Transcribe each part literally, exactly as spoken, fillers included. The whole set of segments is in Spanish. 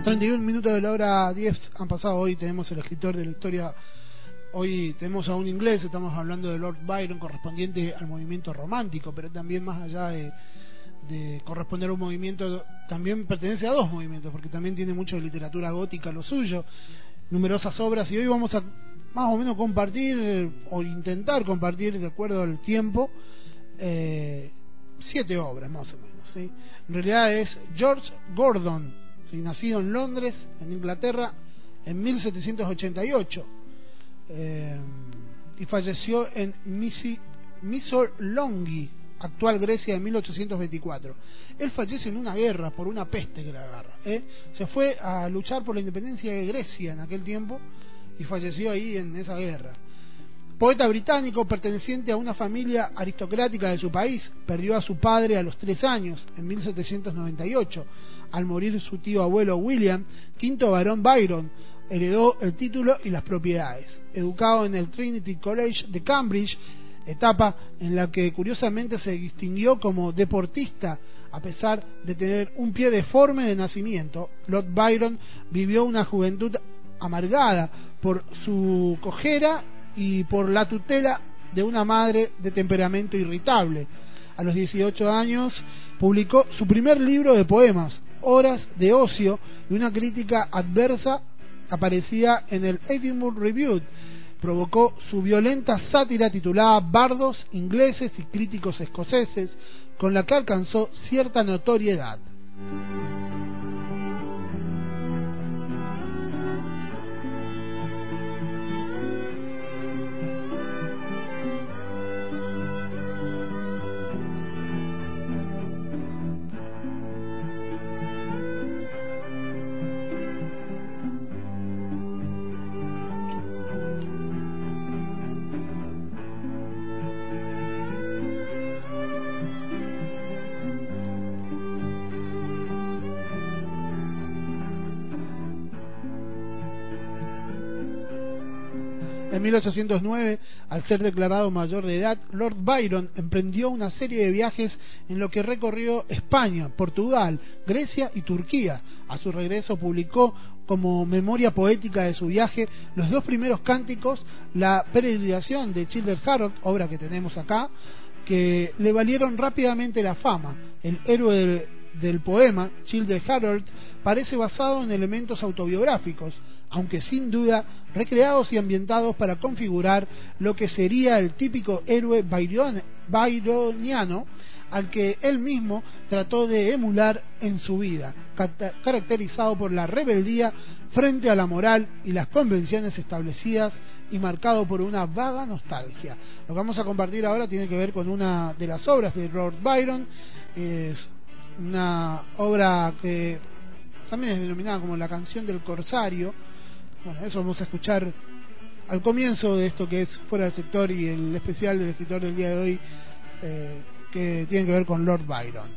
treinta y un minutos de la hora diez han pasado. Hoy tenemos el escritor de la historia. Hoy tenemos a un inglés, estamos hablando de Lord Byron, correspondiente al movimiento romántico, pero también más allá de, de corresponder a un movimiento, también pertenece a dos movimientos, porque también tiene mucho de literatura gótica lo suyo, numerosas obras, y hoy vamos a más o menos compartir, eh, o intentar compartir, de acuerdo al tiempo, eh, siete obras más o menos, ¿sí? En realidad es George Gordon, ¿sí? Nacido en Londres, en Inglaterra, en mil setecientos ochenta y ocho, eh, y falleció en Missolonghi, actual Grecia, en mil ochocientos veinticuatro. Él fallece en una guerra por una peste que le agarra, ¿eh? Se fue a luchar por la independencia de Grecia en aquel tiempo y falleció ahí en esa guerra. Poeta británico perteneciente a una familia aristocrática de su país, perdió a su padre a los tres años, en mil setecientos noventa y ocho. Al morir su tío abuelo William, quinto barón Byron, heredó el título y las propiedades. Educado en el Trinity College de Cambridge, etapa en la que curiosamente se distinguió como deportista, a pesar de tener un pie deforme de nacimiento, Lord Byron vivió una juventud amargada por su cojera y por la tutela de una madre de temperamento irritable. A los dieciocho años publicó su primer libro de poemas, Horas de Ocio, y una crítica adversa aparecía en el Edinburgh Review. Provocó su violenta sátira titulada Bardos ingleses y críticos escoceses, con la que alcanzó cierta notoriedad. En mil ochocientos nueve, al ser declarado mayor de edad, Lord Byron emprendió una serie de viajes en lo que recorrió España, Portugal, Grecia y Turquía. A su regreso publicó como memoria poética de su viaje los dos primeros cánticos, La peregrinación de Childe Harold, obra que tenemos acá, que le valieron rápidamente la fama. El héroe del, del poema, Childe Harold, parece basado en elementos autobiográficos, aunque sin duda recreados y ambientados para configurar lo que sería el típico héroe byron, byroniano al que él mismo trató de emular en su vida, caracterizado por la rebeldía frente a la moral y las convenciones establecidas y marcado por una vaga nostalgia. Lo que vamos a compartir ahora tiene que ver con una de las obras de Lord Byron. Es una obra que también es denominada como la canción del corsario. Bueno, eso vamos a escuchar al comienzo de esto que es Fuera del Sector y el especial del escritor del día de hoy, eh, que tiene que ver con Lord Byron.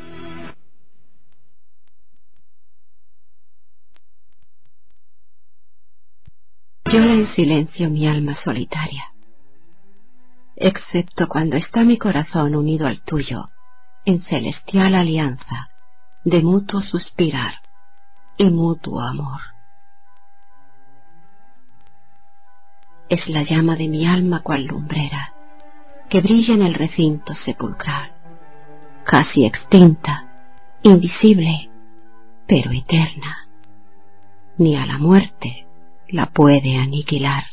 Llora en silencio mi alma solitaria, excepto cuando está mi corazón unido al tuyo en celestial alianza de mutuo suspirar y mutuo amor. Es la llama de mi alma cual lumbrera que brilla en el recinto sepulcral, casi extinta, invisible, pero eterna. Ni a la muerte la puede aniquilar.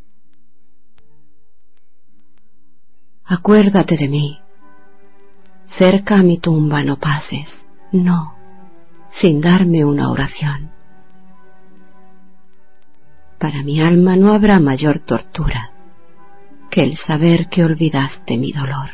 Acuérdate de mí. Cerca a mi tumba no pases, no, sin darme una oración. Para mi alma no habrá mayor tortura que el saber que olvidaste mi dolor.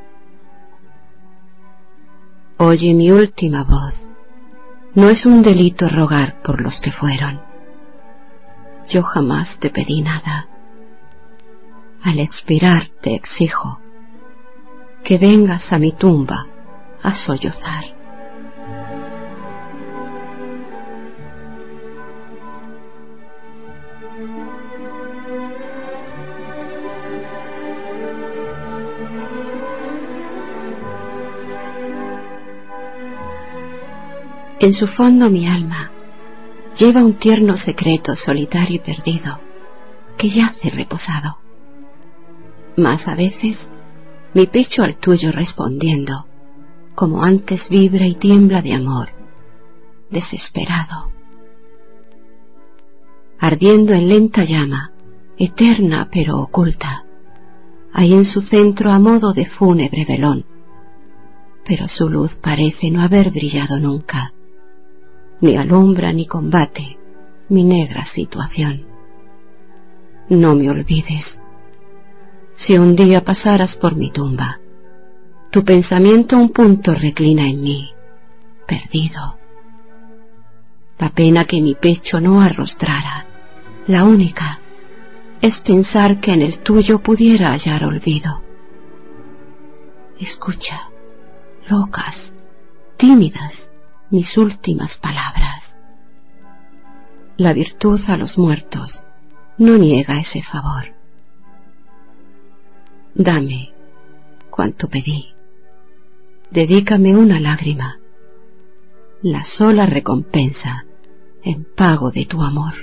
Oye mi última voz. No es un delito rogar por los que fueron. Yo jamás te pedí nada. Al expirar te exijo que vengas a mi tumba a sollozar. En su fondo mi alma lleva un tierno secreto solitario y perdido, que yace reposado. Mas a veces mi pecho al tuyo respondiendo, como antes vibra y tiembla de amor, desesperado. Ardiendo en lenta llama, eterna pero oculta, hay en su centro a modo de fúnebre velón, pero su luz parece no haber brillado nunca, ni alumbra ni combate mi negra situación. No me olvides. Si un día pasaras por mi tumba, tu pensamiento un punto reclina en mí, perdido. La pena que mi pecho no arrostrara, la única, es pensar que en el tuyo pudiera hallar olvido. Escucha, locas, tímidas, mis últimas palabras. La virtud a los muertos no niega ese favor. Dame cuanto pedí. Dedícame una lágrima, la sola recompensa en pago de tu amor.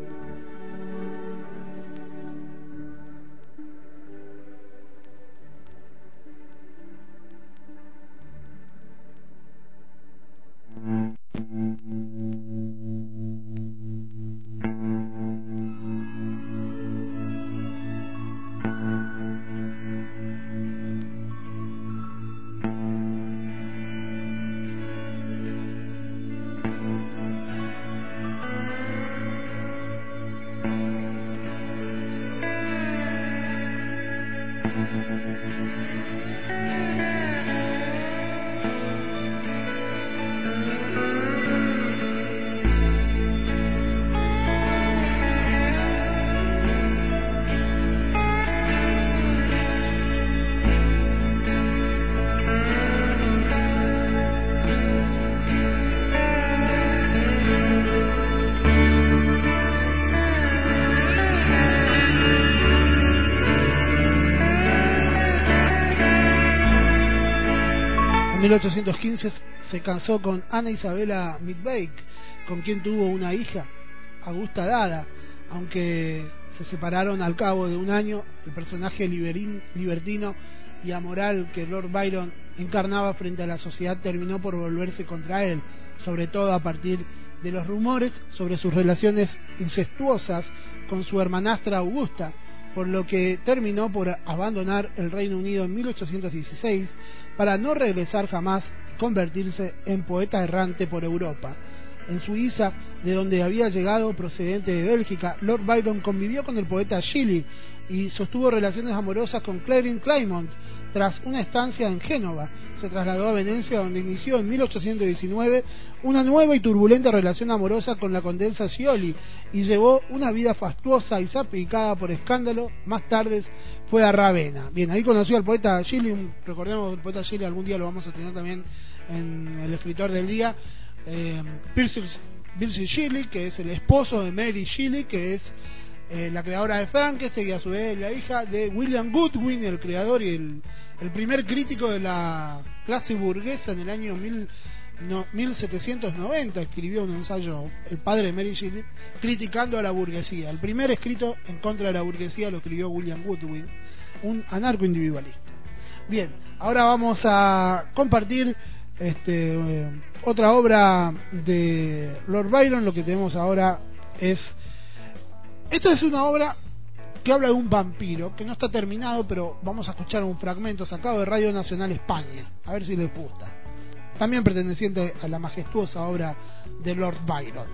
En mil ochocientos quince se casó con Ana Isabella Midbake, con quien tuvo una hija, Augusta Dada. Aunque se separaron al cabo de un año, el personaje liberín, libertino y amoral que Lord Byron encarnaba frente a la sociedad terminó por volverse contra él, sobre todo a partir de los rumores sobre sus relaciones incestuosas con su hermanastra Augusta, por lo que terminó por abandonar el Reino Unido en mil ochocientos dieciséis para no regresar jamás y convertirse en poeta errante por Europa. En Suiza, de donde había llegado procedente de Bélgica, Lord Byron convivió con el poeta Shelley y sostuvo relaciones amorosas con Claire Claymont. Tras una estancia en Génova, se trasladó a Venecia, donde inició en mil ochocientos diecinueve una nueva y turbulenta relación amorosa con la condesa Scioli y llevó una vida fastuosa y salpicada por escándalo. Más tarde fue a Ravenna. Bien, ahí conoció al poeta Shelley. Recordemos que el poeta Shelley algún día lo vamos a tener también en El Escritor del Día. Eh, Percy, Percy Shelley, que es el esposo de Mary Shelley, que es eh, la creadora de Frankenstein y a su vez la hija de William Godwin, el creador y el, el primer crítico de la clase burguesa en el año mil, no, mil setecientos noventa. Escribió un ensayo, el padre de Mary Shelley, criticando a la burguesía. El primer escrito en contra de la burguesía lo escribió William Godwin, un anarco-individualista. Bien, ahora vamos a compartir Este, eh, otra obra de Lord Byron. Lo que tenemos ahora es, esta es una obra que habla de un vampiro que no está terminado, pero vamos a escuchar un fragmento sacado de Radio Nacional España, a ver si les gusta, también perteneciente a la majestuosa obra de Lord Byron.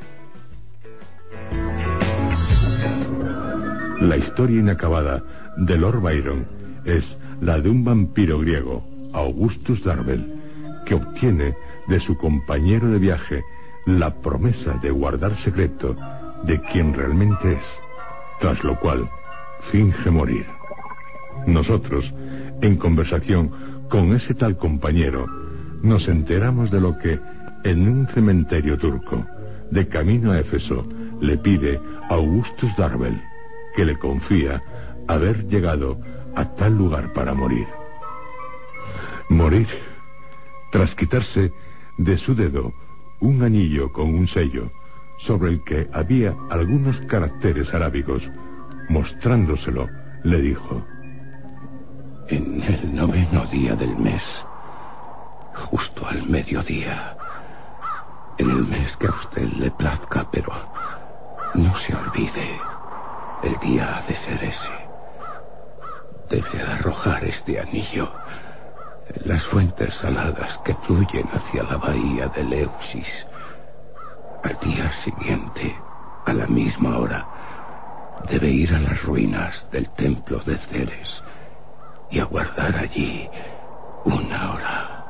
La historia inacabada de Lord Byron es la de un vampiro griego, Augustus Darvel, que obtiene de su compañero de viaje la promesa de guardar secreto de quien realmente es, tras lo cual finge morir. Nosotros, en conversación con ese tal compañero, nos enteramos de lo que, en un cementerio turco, de camino a Éfeso, le pide Augustus Darvel, que le confía haber llegado a tal lugar para morir. Morir tras quitarse de su dedo un anillo con un sello, sobre el que había algunos caracteres arábigos. Mostrándoselo, le dijo: en el noveno día del mes, justo al mediodía, en el mes que a usted le plazca, pero no se olvide, el día ha de ser ese. Debe arrojar este anillo en las fuentes saladas que fluyen hacia la bahía de Leusis. Al día siguiente, a la misma hora, debe ir a las ruinas del templo de Ceres y aguardar allí una hora.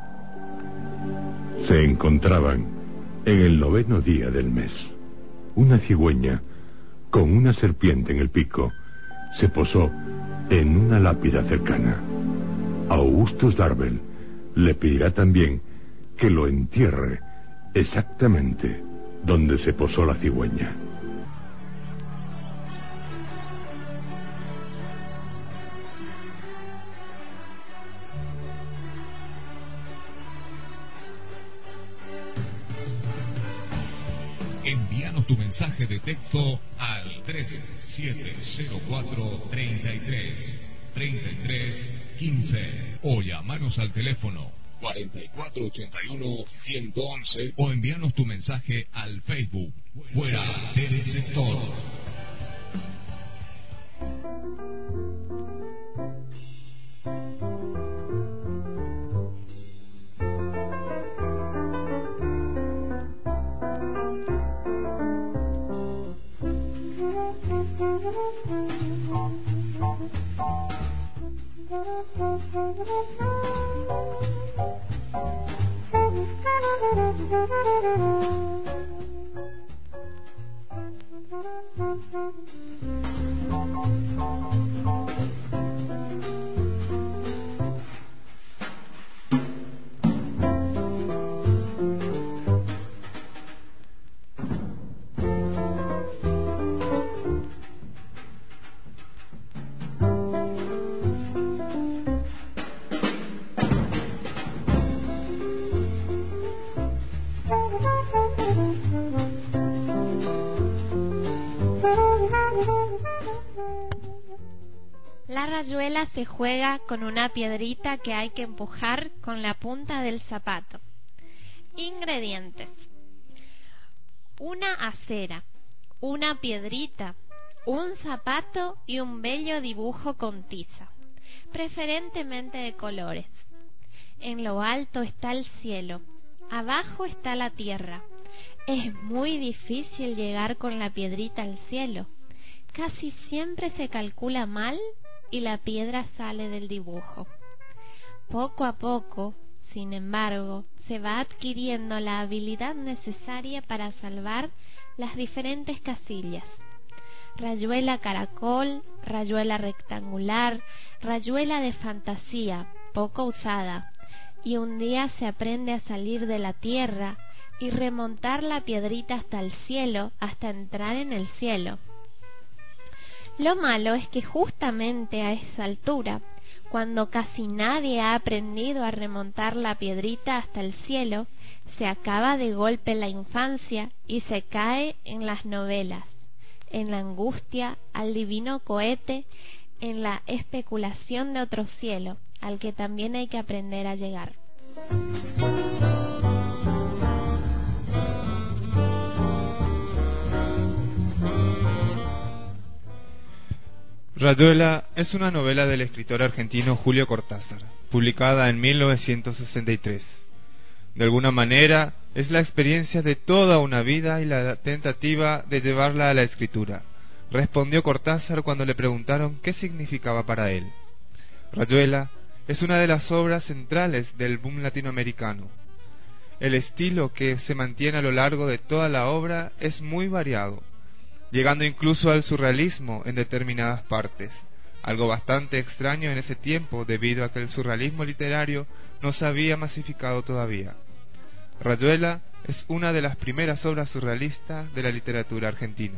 Se encontraban en el noveno día del mes. Una cigüeña con una serpiente en el pico se posó en una lápida cercana. Augustus Darvel le pedirá también que lo entierre exactamente donde se posó la cigüeña. Envíanos tu mensaje de texto al tres siete cero cuatro, treinta y tres, treinta y tres, quince o llamanos al teléfono cuarenta y cuatro ochenta y uno, ciento once o envíanos tu mensaje al Facebook Fuera del Sector. La rayuela se juega con una piedrita que hay que empujar con la punta del zapato. Ingredientes: una acera, una piedrita, un zapato y un bello dibujo con tiza, preferentemente de colores. En lo alto está el cielo, abajo está la tierra. Es muy difícil llegar con la piedrita al cielo. Casi siempre se calcula mal y la piedra sale del dibujo. Poco a poco, sin embargo, se va adquiriendo la habilidad necesaria para salvar las diferentes casillas. Rayuela caracol, rayuela rectangular, rayuela de fantasía, poco usada, y un día se aprende a salir de la tierra y remontar la piedrita hasta el cielo, hasta entrar en el cielo. Lo malo es que justamente a esa altura, cuando casi nadie ha aprendido a remontar la piedrita hasta el cielo, se acaba de golpe la infancia y se cae en las novelas, en la angustia al divino cohete, en la especulación de otro cielo, al que también hay que aprender a llegar. Rayuela es una novela del escritor argentino Julio Cortázar, publicada en mil novecientos sesenta y tres. De alguna manera, es la experiencia de toda una vida y la tentativa de llevarla a la escritura, respondió Cortázar cuando le preguntaron qué significaba para él. Rayuela es una de las obras centrales del boom latinoamericano. El estilo que se mantiene a lo largo de toda la obra es muy variado, llegando incluso al surrealismo en determinadas partes, algo bastante extraño en ese tiempo debido a que el surrealismo literario no se había masificado todavía. Rayuela es una de las primeras obras surrealistas de la literatura argentina.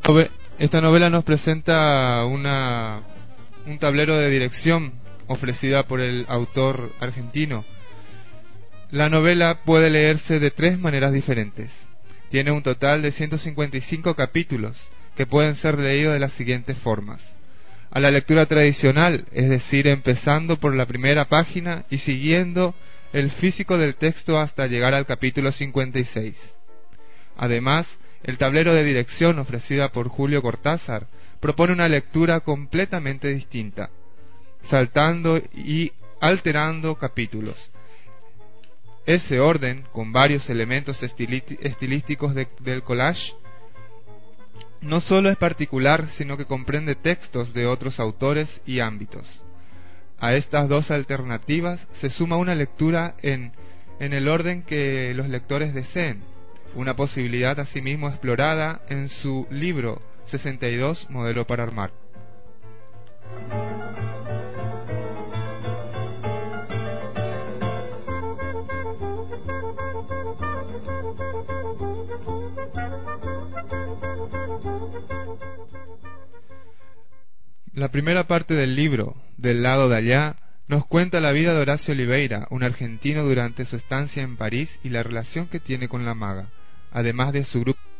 Esta novela nos presenta una, un tablero de dirección ofrecida por el autor argentino. La novela puede leerse de tres maneras diferentes. Tiene un total de ciento cincuenta y cinco capítulos que pueden ser leídos de las siguientes formas: a la lectura tradicional, es decir, empezando por la primera página y siguiendo el físico del texto hasta llegar al capítulo cincuenta y seis. Además, el tablero de dirección ofrecida por Julio Cortázar propone una lectura completamente distinta, saltando y alterando capítulos. Ese orden, con varios elementos estilísticos de, del collage, no solo es particular, sino que comprende textos de otros autores y ámbitos. A estas dos alternativas se suma una lectura en, en el orden que los lectores deseen, una posibilidad asimismo explorada en su libro sesenta y dos, Modelo para Armar. La primera parte del libro, Del lado de allá, nos cuenta la vida de Horacio Oliveira, un argentino durante su estancia en París y la relación que tiene con la maga, además de su grupo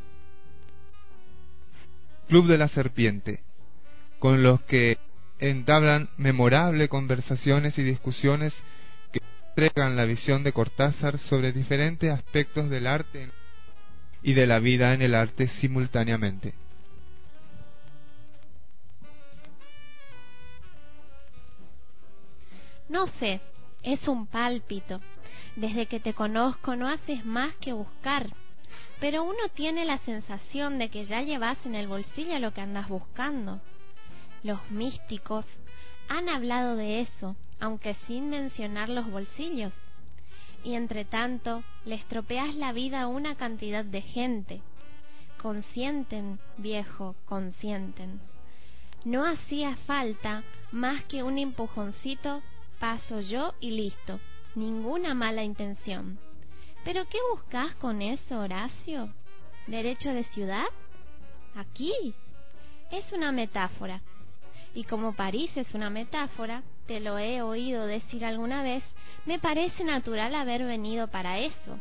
Club de la Serpiente, con los que entablan memorables conversaciones y discusiones que entregan la visión de Cortázar sobre diferentes aspectos del arte y de la vida en el arte simultáneamente. No sé, es un pálpito. Desde que te conozco no haces más que buscar. Pero uno tiene la sensación de que ya llevas en el bolsillo lo que andas buscando. Los místicos han hablado de eso, aunque sin mencionar los bolsillos. Y entre tanto, le estropeas la vida a una cantidad de gente. Consienten, viejo, consienten. No hacía falta más que un empujoncito. Paso yo y listo, ninguna mala intención. ¿Pero qué buscas con eso, Horacio? ¿Derecho de ciudad? Aquí. Es una metáfora. Y como París es una metáfora, te lo he oído decir alguna vez, me parece natural haber venido para eso.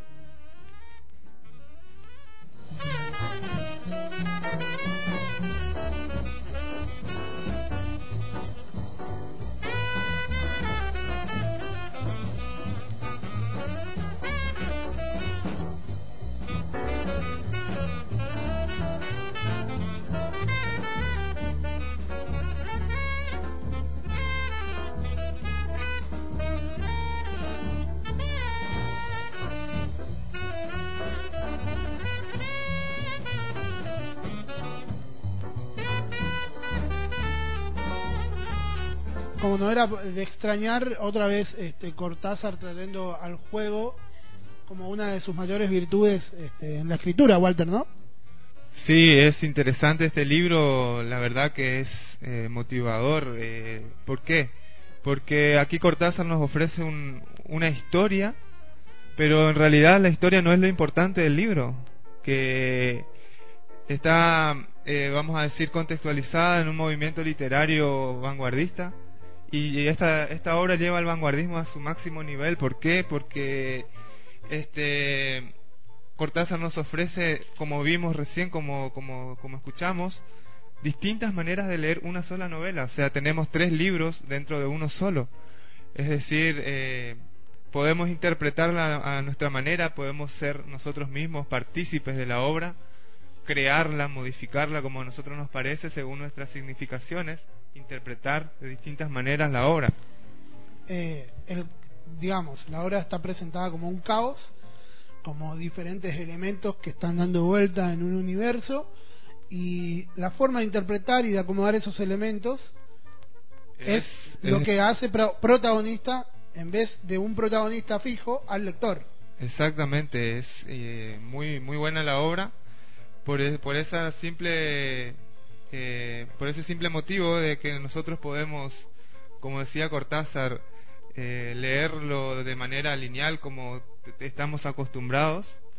Como no era de extrañar, otra vez este, Cortázar trayendo al juego como una de sus mayores virtudes este, en la escritura, Walter, ¿no? Sí, es interesante este libro, la verdad que es eh, motivador. Eh, ¿Por qué? Porque aquí Cortázar nos ofrece un, una historia, pero en realidad la historia no es lo importante del libro, que está, eh, vamos a decir, contextualizada en un movimiento literario vanguardista. Y esta, esta obra lleva el vanguardismo a su máximo nivel. ¿Por qué? Porque este Cortázar nos ofrece, como vimos recién, como, como, como escuchamos, distintas maneras de leer una sola novela. O sea, tenemos tres libros dentro de uno solo. Es decir, eh, podemos interpretarla a nuestra manera, podemos ser nosotros mismos partícipes de la obra, crearla, modificarla como a nosotros nos parece, según nuestras significaciones, interpretar de distintas maneras la obra. Eh, el, digamos, la obra está presentada como un caos, como diferentes elementos que están dando vuelta en un universo, y la forma de interpretar y de acomodar esos elementos es, es lo es, que hace pro, protagonista, en vez de un protagonista fijo, al lector. Exactamente, es eh, muy muy buena la obra por, por esa simple Eh, por ese simple motivo de que nosotros podemos, como decía Cortázar, eh, leerlo de manera lineal como estamos acostumbrados,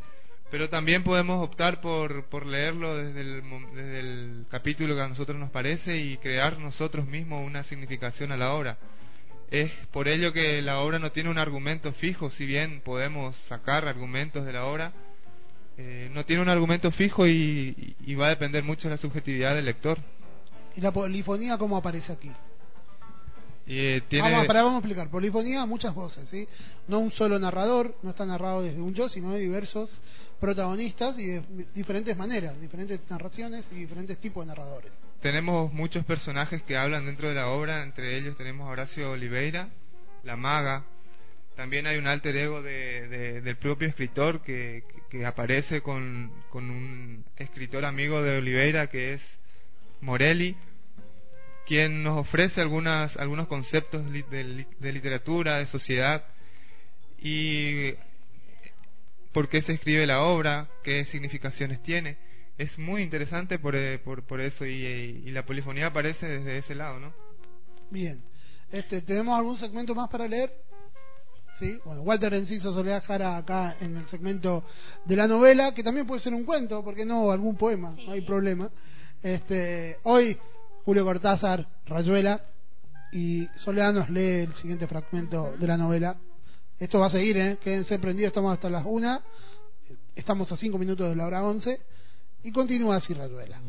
Pero también podemos optar por, por leerlo desde el, desde el capítulo que a nosotros nos parece y crear nosotros mismos una significación a la obra. Es por ello que la obra no tiene un argumento fijo, si bien podemos sacar argumentos de la obra, eh, no tiene un argumento fijo y, y va a depender mucho de la subjetividad del lector. ¿Y la polifonía cómo aparece aquí? Eh, tiene... Vamos, para, vamos a explicar. Polifonía, muchas voces, ¿sí? No un solo narrador, no está narrado desde un yo, sino de diversos protagonistas y de diferentes maneras, diferentes narraciones y diferentes tipos de narradores. Tenemos muchos personajes que hablan dentro de la obra, entre ellos tenemos a Horacio Oliveira, la maga. También hay un alter ego de, de, del propio escritor que, que, que aparece con, con un escritor amigo de Oliveira que es Morelli, quien nos ofrece algunas, algunos conceptos de, de literatura, de sociedad y por qué se escribe la obra, qué significaciones tiene. Es muy interesante por, por, por eso y, y la polifonía aparece desde ese lado, ¿no? Bien. Este, ¿tenemos algún segmento más para leer? Sí. Bueno, Walter Enciso Soledad Jara acá en el segmento de la novela, que también puede ser un cuento, porque no algún poema, sí. No hay problema. Este, hoy Julio Cortázar, Rayuela, y Soledad nos lee el siguiente fragmento de la novela. Esto va a seguir, ¿eh? Quédense prendidos, estamos hasta las una, estamos a cinco minutos de la hora once, y continúa así Rayuela.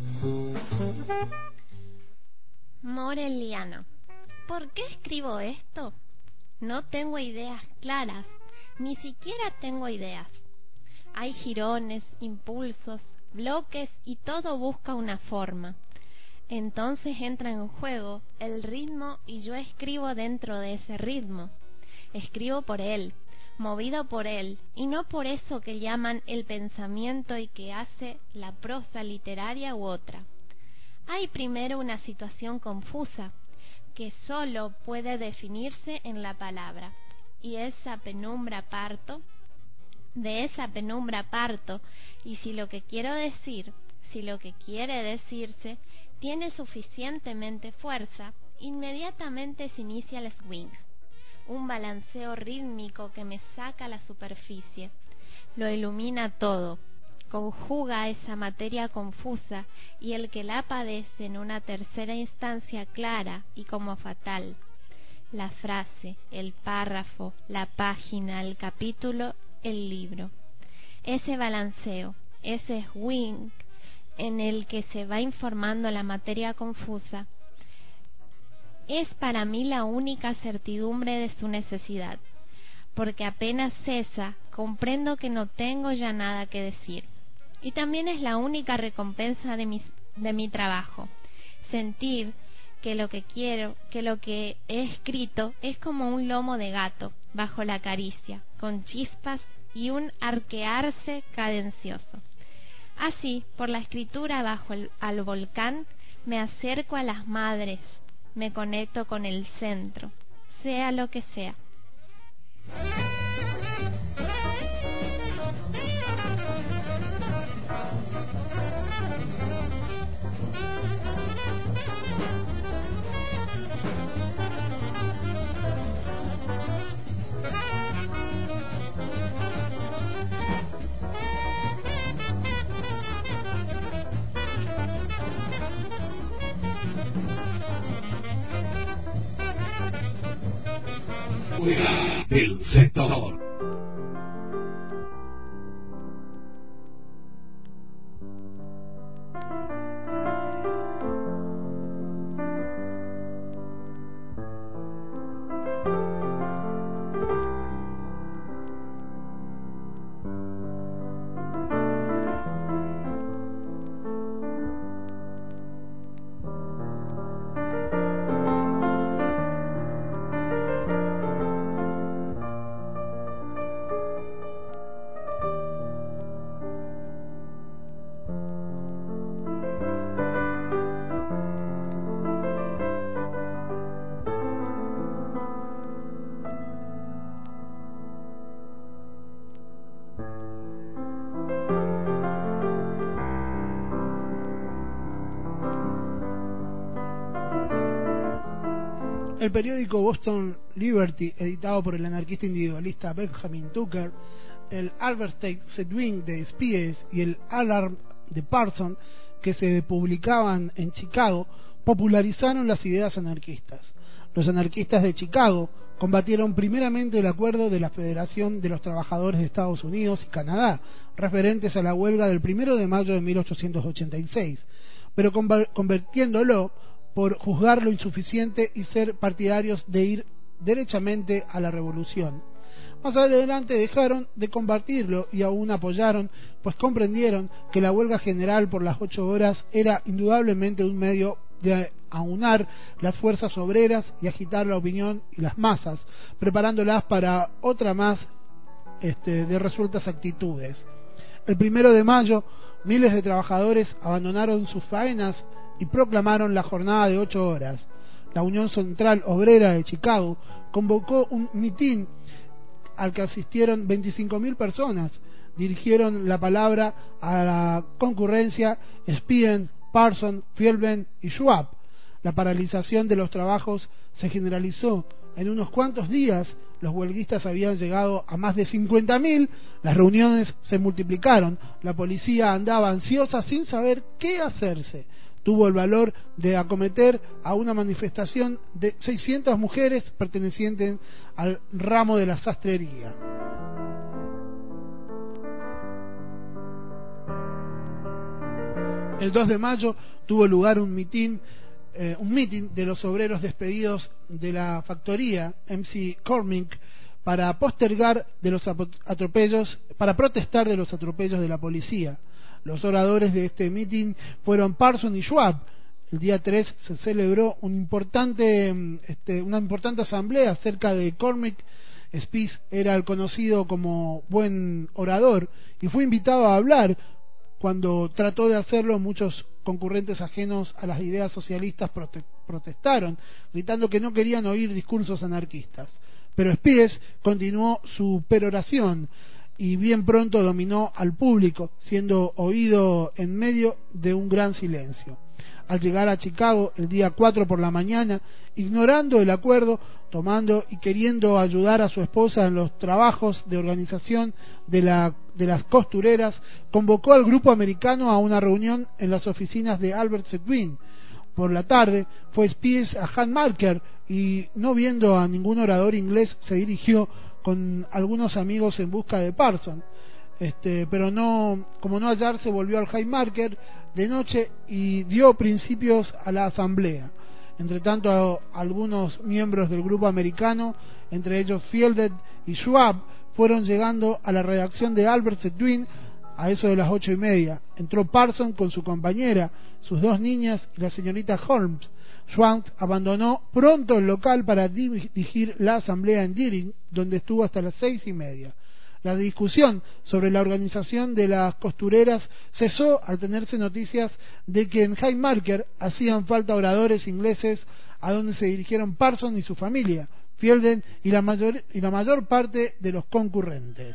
Moreliano. ¿Por qué escribo esto? No tengo ideas claras, ni siquiera tengo ideas. Hay jirones, impulsos, bloques y todo busca una forma. Entonces entra en juego el ritmo y yo escribo dentro de ese ritmo. Escribo por él, movido por él, y no por eso que llaman el pensamiento y que hace la prosa literaria u otra. Hay primero una situación confusa, que sólo puede definirse en la palabra, y esa penumbra parto, de esa penumbra parto, y si lo que quiero decir, si lo que quiere decirse, tiene suficientemente fuerza, inmediatamente se inicia el swing, un balanceo rítmico que me saca a la superficie, lo ilumina todo, conjuga esa materia confusa y el que la padece en una tercera instancia clara y como fatal. La frase, el párrafo, la página, el capítulo, el libro. Ese balanceo, ese swing en el que se va informando la materia confusa, es para mí la única certidumbre de su necesidad, porque apenas cesa, comprendo que no tengo ya nada que decir. Y también es la única recompensa de mi, de mi trabajo, sentir que lo que quiero, que lo que he escrito es como un lomo de gato bajo la caricia, con chispas y un arquearse cadencioso. Así, por la escritura bajo el al volcán, me acerco a las madres, me conecto con el centro, sea lo que sea. El sector. El periódico Boston Liberty, editado por el anarquista individualista Benjamin Tucker, el Albert State Sedwin de Spies y el Alarm de Parsons, que se publicaban en Chicago, popularizaron las ideas anarquistas. Los anarquistas de Chicago combatieron primeramente el acuerdo de la Federación de los Trabajadores de Estados Unidos y Canadá, referentes a la huelga del primero de mayo de mil ochocientos ochenta y seis, pero convirtiéndolo por juzgarlo insuficiente y ser partidarios de ir derechamente a la revolución. Más adelante dejaron de combatirlo y aún apoyaron, pues comprendieron que la huelga general por las ocho horas era indudablemente un medio de aunar las fuerzas obreras y agitar la opinión y las masas, preparándolas para otra más este, de resueltas actitudes. El primero de mayo, miles de trabajadores abandonaron sus faenas y proclamaron la jornada de ocho horas. La Unión Central Obrera de Chicago convocó un mitin al que asistieron veinticinco mil personas. Dirigieron la palabra a la concurrencia Spies, Parsons, Fielding y Schwab. La paralización de los trabajos se generalizó. En unos cuantos días los huelguistas habían llegado a más de cincuenta mil, las reuniones se multiplicaron, la policía andaba ansiosa sin saber qué hacerse. Tuvo el valor de acometer a una manifestación de seiscientas mujeres pertenecientes al ramo de la sastrería. El dos de mayo tuvo lugar un mitin, eh, un mitin de los obreros despedidos de la factoría M C Cormick para postergar de los atropellos, para protestar de los atropellos de la policía. Los oradores de este mitin fueron Parsons y Schwab. El día tres se celebró un importante, este, una importante asamblea cerca de Cormick. Spies era el conocido como buen orador y fue invitado a hablar. Cuando trató de hacerlo, muchos concurrentes ajenos a las ideas socialistas prote protestaron, gritando que no querían oír discursos anarquistas. Pero Spies continuó su peroración y bien pronto dominó al público, siendo oído en medio de un gran silencio. Al llegar a Chicago el día cuatro por la mañana, ignorando el acuerdo, tomando y queriendo ayudar a su esposa en los trabajos de organización de, la, de las costureras, convocó al grupo americano a una reunión en las oficinas de Albert Sedwin. Por la tarde fue Spies a Haymarket y, no viendo a ningún orador inglés, se dirigió con algunos amigos en busca de Parsons, este, pero no, como no hallarse, volvió al Haymarket de noche y dio principios a la asamblea. Entre tanto, algunos miembros del grupo americano, entre ellos Fielding y Schwab, fueron llegando a la redacción de Albert Sedwin a eso de las ocho y media. Entró Parsons con su compañera, sus dos niñas y la señorita Holmes. Schwab abandonó pronto el local para dirigir la asamblea en Deering, donde estuvo hasta las seis y media. La discusión sobre la organización de las costureras cesó al tenerse noticias de que en Haymarket hacían falta oradores ingleses, a donde se dirigieron Parsons y su familia, Fielding y la mayor, y la mayor parte de los concurrentes.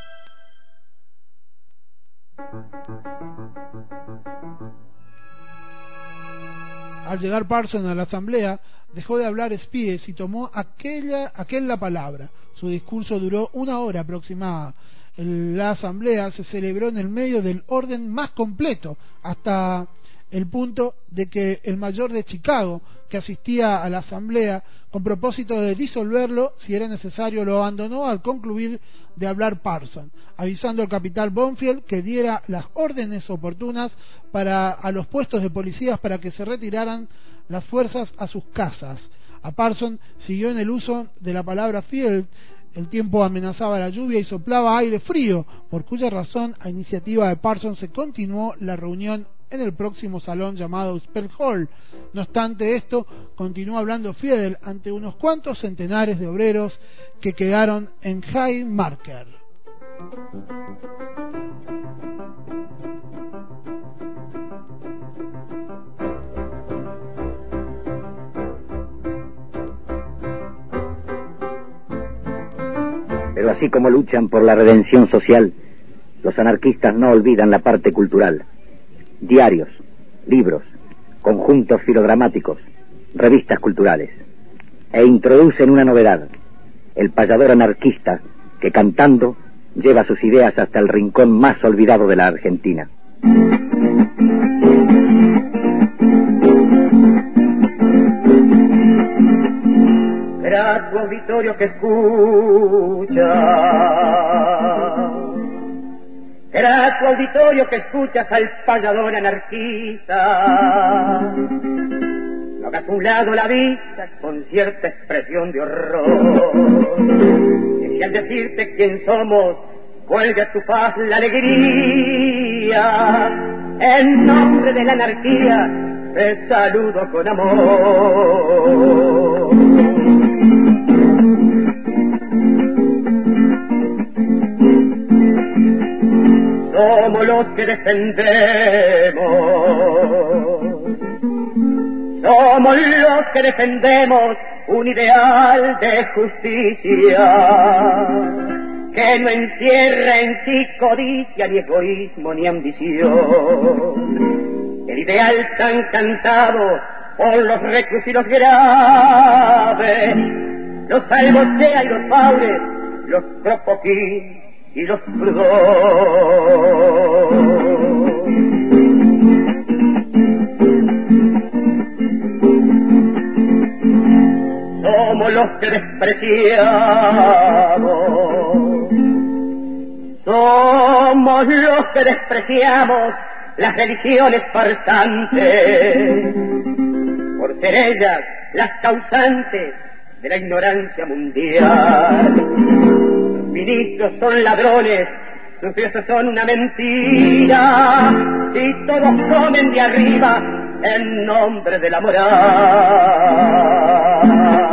Al llegar Parsons a la asamblea, dejó de hablar Spies y tomó aquella, aquel la palabra. Su discurso duró una hora aproximada. La asamblea se celebró en el medio del orden más completo, hasta el punto de que el mayor de Chicago, que asistía a la asamblea con propósito de disolverlo si era necesario, lo abandonó al concluir de hablar Parsons, avisando al capitán Bonfield que diera las órdenes oportunas para a los puestos de policías para que se retiraran las fuerzas a sus casas. A Parsons siguió en el uso de la palabra Field. El tiempo amenazaba la lluvia y soplaba aire frío, por cuya razón, a iniciativa de Parsons, se continuó la reunión en el próximo salón llamado Spell Hall. No obstante esto, continuó hablando Fiedel ante unos cuantos centenares de obreros que quedaron en Haymarket. Pero así como luchan por la redención social, los anarquistas no olvidan la parte cultural. Diarios, libros, conjuntos filodramáticos, revistas culturales. e introducen una novedad: el payador anarquista que, cantando, lleva sus ideas hasta el rincón más olvidado de la Argentina. Grato auditorio que escucha, grato auditorio que escuchas al payador anarquista. No hagas a un lado la vista con cierta expresión de horror, que si al decirte quién somos vuelve a tu faz la alegría. En nombre de la anarquía te saludo con amor. Somos los que defendemos, somos los que defendemos un ideal de justicia que no encierra en sí codicia, ni egoísmo, ni ambición. El ideal tan cantado por los reclus y los graves, los albochea y los faures, los cropoquín y los crudos. Somos los que despreciamos, somos los que despreciamos las religiones farsantes, por ser ellas las causantes de la ignorancia mundial. Sus ministros son ladrones, sus dioses son una mentira, y todos comen de arriba en nombre de la moral.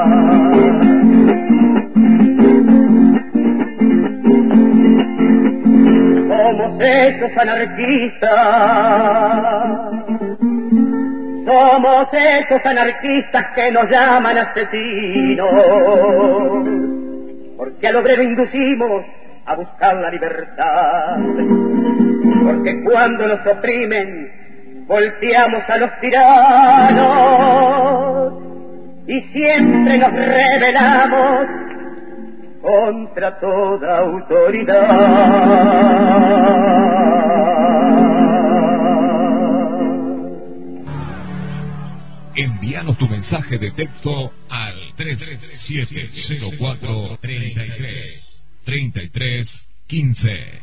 Somos esos anarquistas, somos esos anarquistas que nos llaman asesinos, porque al obrero inducimos a buscar la libertad, porque cuando nos oprimen volteamos a los tiranos y siempre nos rebelamos contra toda autoridad. Envíanos tu mensaje de texto al tres siete cero cuatro, treinta y tres, treinta y tres, quince.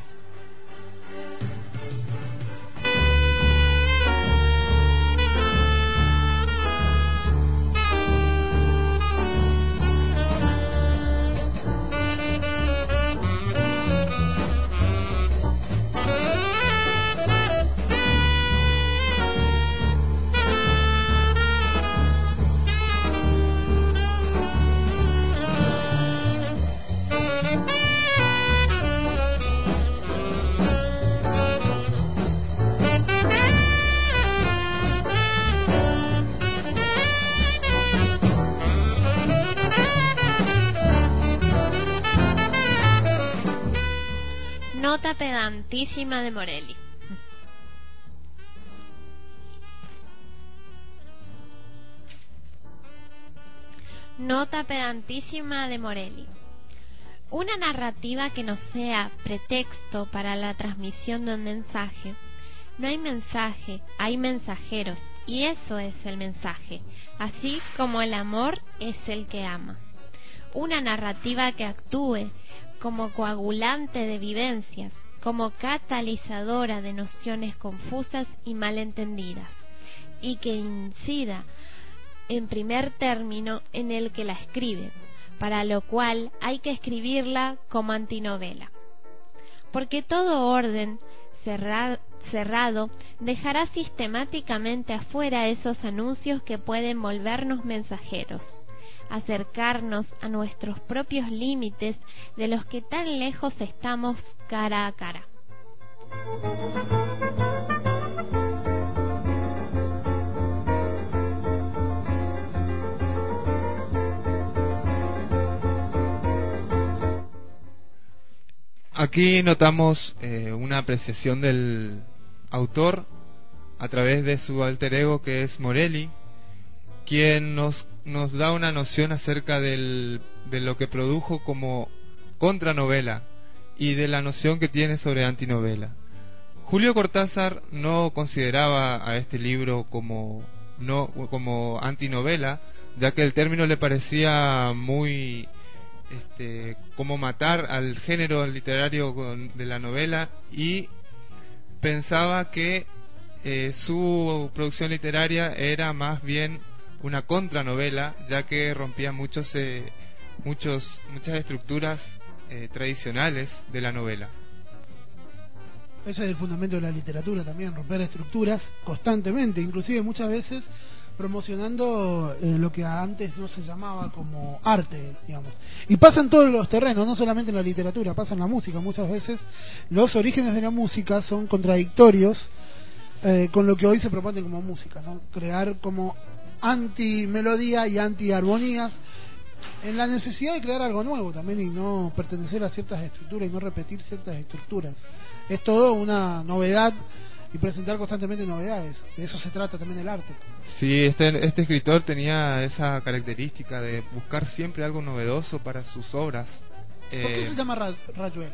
Nota pedantísima de Morelli. Nota pedantísima de Morelli. Una narrativa que no sea pretexto para la transmisión de un mensaje. No hay mensaje, hay mensajeros, y eso es el mensaje, así como el amor es el que ama. Una narrativa que actúe como coagulante de vivencias, como catalizadora de nociones confusas y malentendidas, y que incida en primer término en el que la escribe, para lo cual hay que escribirla como antinovela. Porque todo orden cerrado, cerrado dejará sistemáticamente afuera esos anuncios que pueden volvernos mensajeros, acercarnos a nuestros propios límites de los que tan lejos estamos cara a cara. Aquí notamos eh, una apreciación del autor a través de su alter ego, que es Morelli, quien nos, nos da una noción acerca del, de lo que produjo como contranovela y de la noción que tiene sobre antinovela. Julio Cortázar no consideraba a este libro como, no, como antinovela, ya que el término le parecía muy... Este, como matar al género literario de la novela, y pensaba que eh, su producción literaria era más bien una contranovela, ya que rompía muchos, eh, muchos, muchas estructuras eh, tradicionales de la novela. Ese es el fundamento de la literatura también, romper estructuras constantemente, inclusive muchas veces promocionando eh, lo que antes no se llamaba como arte, digamos. Y pasa en todos los terrenos, no solamente en la literatura, pasa en la música. Muchas veces los orígenes de la música son contradictorios eh, con lo que hoy se propone como música, ¿no? Crear como anti-melodía y anti-armonías, en la necesidad de crear algo nuevo también y no pertenecer a ciertas estructuras y no repetir ciertas estructuras. Es todo una novedad y presentar constantemente novedades. De eso se trata también el arte. Sí, este, este escritor tenía esa característica de buscar siempre algo novedoso para sus obras. ¿Por qué eh, se llama ra rayuela?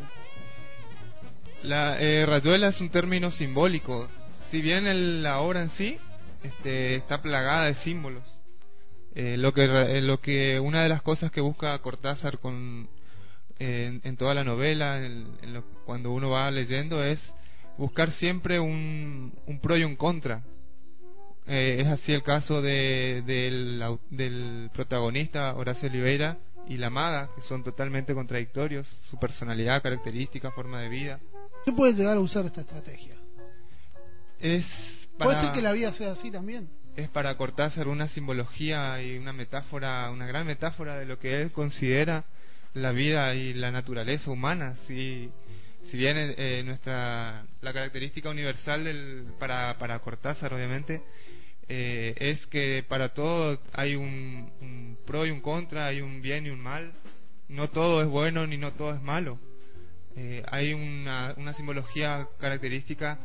La eh, rayuela es un término simbólico. Si bien el, la obra en sí este, está plagada de símbolos, eh, lo que eh, lo que una de las cosas que busca Cortázar con eh, en, en toda la novela, en, en lo, cuando uno va leyendo, es buscar siempre un, un pro y un contra. Eh, es así el caso de, del, del protagonista Horacio Oliveira y la maga, que son totalmente contradictorios, su personalidad, característica, forma de vida. ¿Qué puede llegar a usar esta estrategia? Es para, ¿Puede ser que la vida sea así también? Es para Cortázar una simbología y una metáfora, una gran metáfora de lo que él considera la vida y la naturaleza humana. Si, si bien eh, nuestra la característica universal del, para, para Cortázar, obviamente, eh, es que para todo hay un, un pro y un contra, hay un bien y un mal. No todo es bueno ni no todo es malo. Eh, hay una, una simbología característica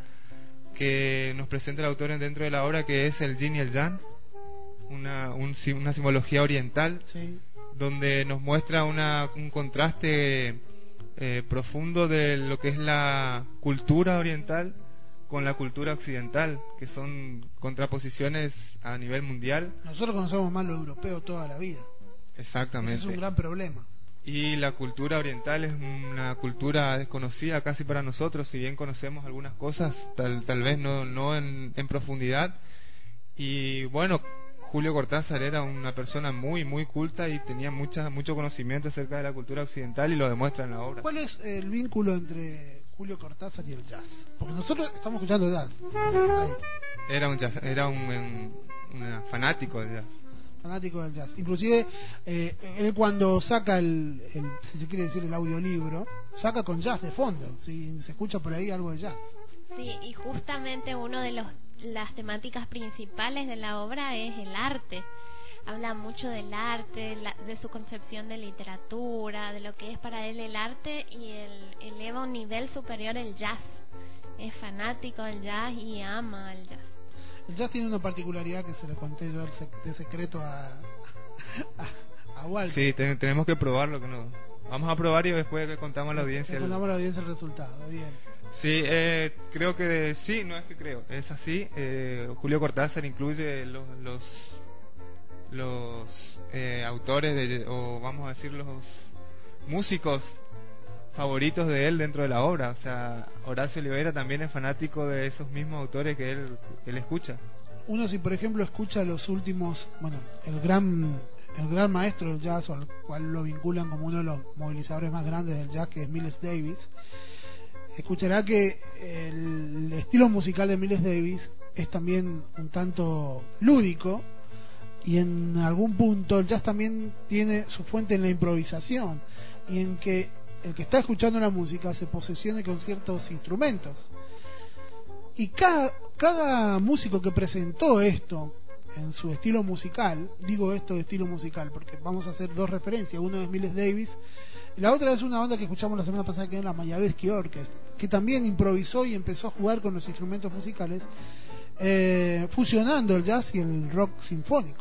que nos presenta el autor dentro de la obra, que es el yin y el yang, una, un, una simbología oriental, sí, donde nos muestra una, un contraste eh, profundo de lo que es la cultura oriental con la cultura occidental, que son contraposiciones a nivel mundial. Nosotros conocemos más lo europeo toda la vida. Exactamente. Ese es un gran problema. Y la cultura oriental es una cultura desconocida casi para nosotros, si bien conocemos algunas cosas, tal, tal vez no, no en, en profundidad. Y bueno, Julio Cortázar era una persona muy, muy culta y tenía mucha, mucho conocimiento acerca de la cultura occidental, y lo demuestra en la obra. ¿Cuál es el vínculo entre Julio Cortázar y el jazz? Porque nosotros estamos escuchando jazz. Ahí. Era un jazz, era un, un, un fanático del jazz. Fanático del jazz. Inclusive eh, él cuando saca el, el, si se quiere decir, el audiolibro, saca con jazz de fondo. Si se escucha por ahí algo de jazz. Sí, y justamente uno de los las temáticas principales de la obra es el arte. Habla mucho del arte, la, de su concepción de literatura, de lo que es para él el arte, y él eleva a un nivel superior el jazz. Es fanático del jazz y ama el jazz. El jazz tiene una particularidad que se le conté yo de secreto a, a, a Walter. Sí, ten, tenemos que probarlo. Que no. Vamos a probar y después le contamos a la audiencia. Le contamos a la audiencia el resultado. Bien. Sí, eh, creo que sí, no es que creo, es así. Eh, Julio Cortázar incluye los los, los eh, autores de, o vamos a decir los músicos favoritos de él dentro de la obra. O sea, Horacio Oliveira también es fanático de esos mismos autores que él, que él escucha. Uno, si por ejemplo escucha los últimos, bueno, el gran el gran maestro del jazz, al cual lo vinculan como uno de los movilizadores más grandes del jazz, que es Miles Davis, escuchará que el estilo musical de Miles Davis es también un tanto lúdico, y en algún punto el jazz también tiene su fuente en la improvisación y en que el que está escuchando la música se posesione con ciertos instrumentos. Y cada, cada músico que presentó esto en su estilo musical, digo esto de estilo musical porque vamos a hacer dos referencias, uno es Miles Davis, la otra es una banda que escuchamos la semana pasada, que es la Mayakovsky Orchestra, que también improvisó y empezó a jugar con los instrumentos musicales, eh, fusionando el jazz y el rock sinfónico.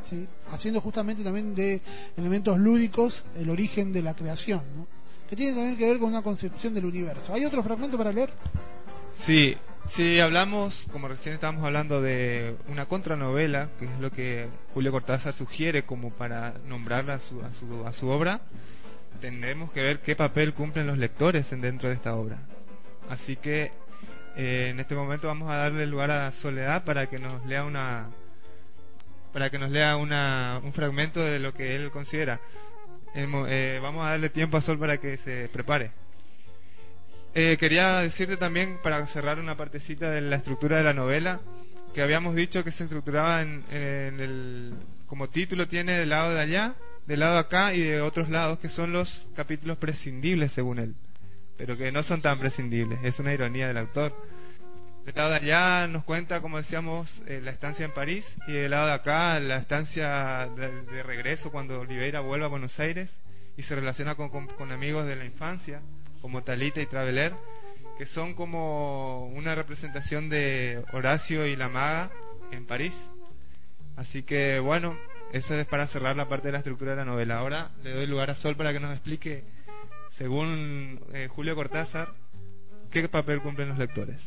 ¿sí? Haciendo justamente también de elementos lúdicos el origen de la creación, ¿no? Que tiene también que ver con una concepción del universo. ¿Hay otro fragmento para leer? Sí, sí, hablamos, como recién estábamos hablando de una contranovela, que es lo que Julio Cortázar sugiere como para nombrarla a su, a su, a su obra. Tendremos que ver qué papel cumplen los lectores en dentro de esta obra. Así que eh, en este momento vamos a darle lugar a Soledad para que nos lea una para que nos lea una, un fragmento de lo que él considera. Eh, eh, vamos a darle tiempo a Sol para que se prepare. Eh, quería decirte también, para cerrar una partecita de la estructura de la novela, que habíamos dicho que se estructuraba en, en el, como título tiene del lado de allá, del lado de acá y de otros lados, que son los capítulos prescindibles según él, pero que no son tan prescindibles. Es una ironía del autor. Del lado de allá nos cuenta, como decíamos, eh, la estancia en París, y del lado de acá la estancia de, de regreso cuando Oliveira vuelve a Buenos Aires y se relaciona con, con, con amigos de la infancia como Talita y Traveler, que son como una representación de Horacio y la maga en París. Así que bueno, eso es para cerrar la parte de la estructura de la novela. Ahora le doy lugar a Sol para que nos explique, según eh, Julio Cortázar, qué papel cumplen los lectores.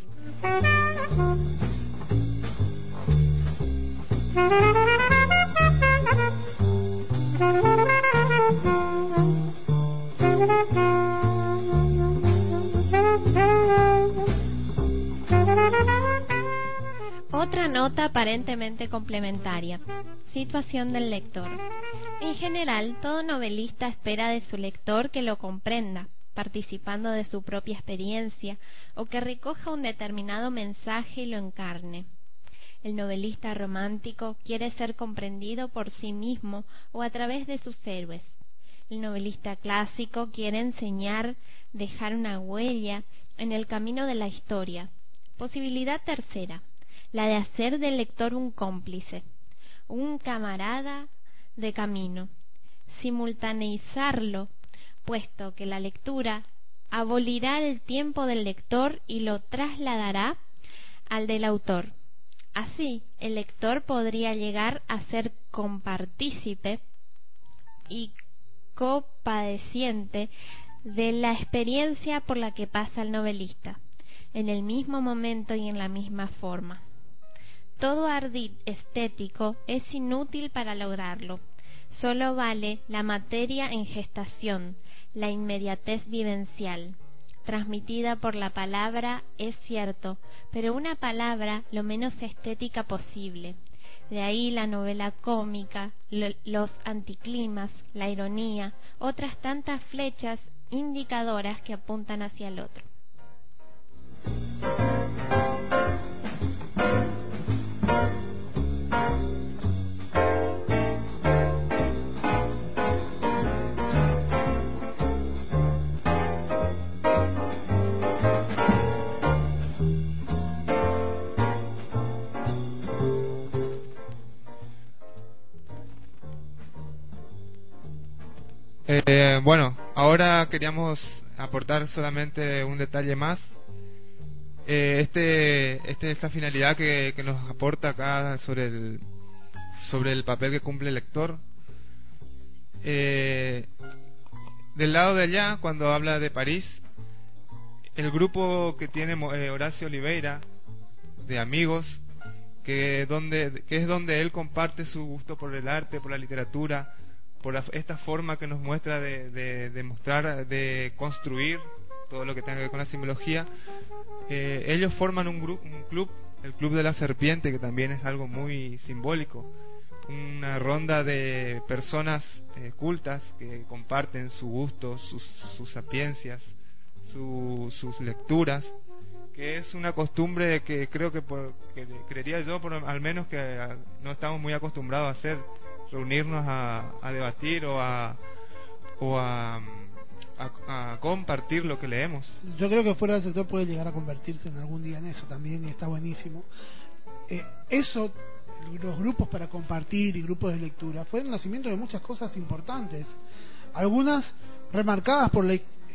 Otra nota aparentemente complementaria. Situación del lector. En general, todo novelista espera de su lector que lo comprenda, participando de su propia experiencia, o que recoja un determinado mensaje y lo encarne. El novelista romántico quiere ser comprendido por sí mismo o a través de sus héroes. El novelista clásico quiere enseñar, dejar una huella en el camino de la historia. Posibilidad tercera, la de hacer del lector un cómplice, un camarada de camino, simultaneizarlo, puesto que la lectura abolirá el tiempo del lector y lo trasladará al del autor. Así, el lector podría llegar a ser compartícipe y copadeciente de la experiencia por la que pasa el novelista, en el mismo momento y en la misma forma. Todo ardid estético es inútil para lograrlo. Solo vale la materia en gestación, la inmediatez vivencial. Transmitida por la palabra es cierto, pero una palabra lo menos estética posible. De ahí la novela cómica, lo, los anticlimas, la ironía, otras tantas flechas indicadoras que apuntan hacia el otro. Eh, bueno, ahora queríamos aportar solamente un detalle más. Eh, este, este, esta finalidad que, que nos aporta acá sobre el, sobre el papel que cumple el lector. Eh, del lado de allá, cuando habla de París, el grupo que tiene eh, Horacio Oliveira, de amigos, que, donde, que es donde él comparte su gusto por el arte, por la literatura, por la, esta forma que nos muestra de, de, de mostrar, de construir todo lo que tenga que ver con la simbología. Eh, ellos forman un, grupo, un club, el Club de la Serpiente, que también es algo muy simbólico, una ronda de personas eh, cultas que comparten su gusto, sus, sus sapiencias, su, sus lecturas, que es una costumbre que creo que, por, que creería yo, por, al menos que a, no estamos muy acostumbrados a hacer, reunirnos a, a debatir o a o a, a, a compartir lo que leemos. Yo creo que fuera del sector puede llegar a convertirse en algún día en eso también, y está buenísimo. Eh, eso, los grupos para compartir y grupos de lectura, fue el nacimiento de muchas cosas importantes, algunas remarcadas por la, por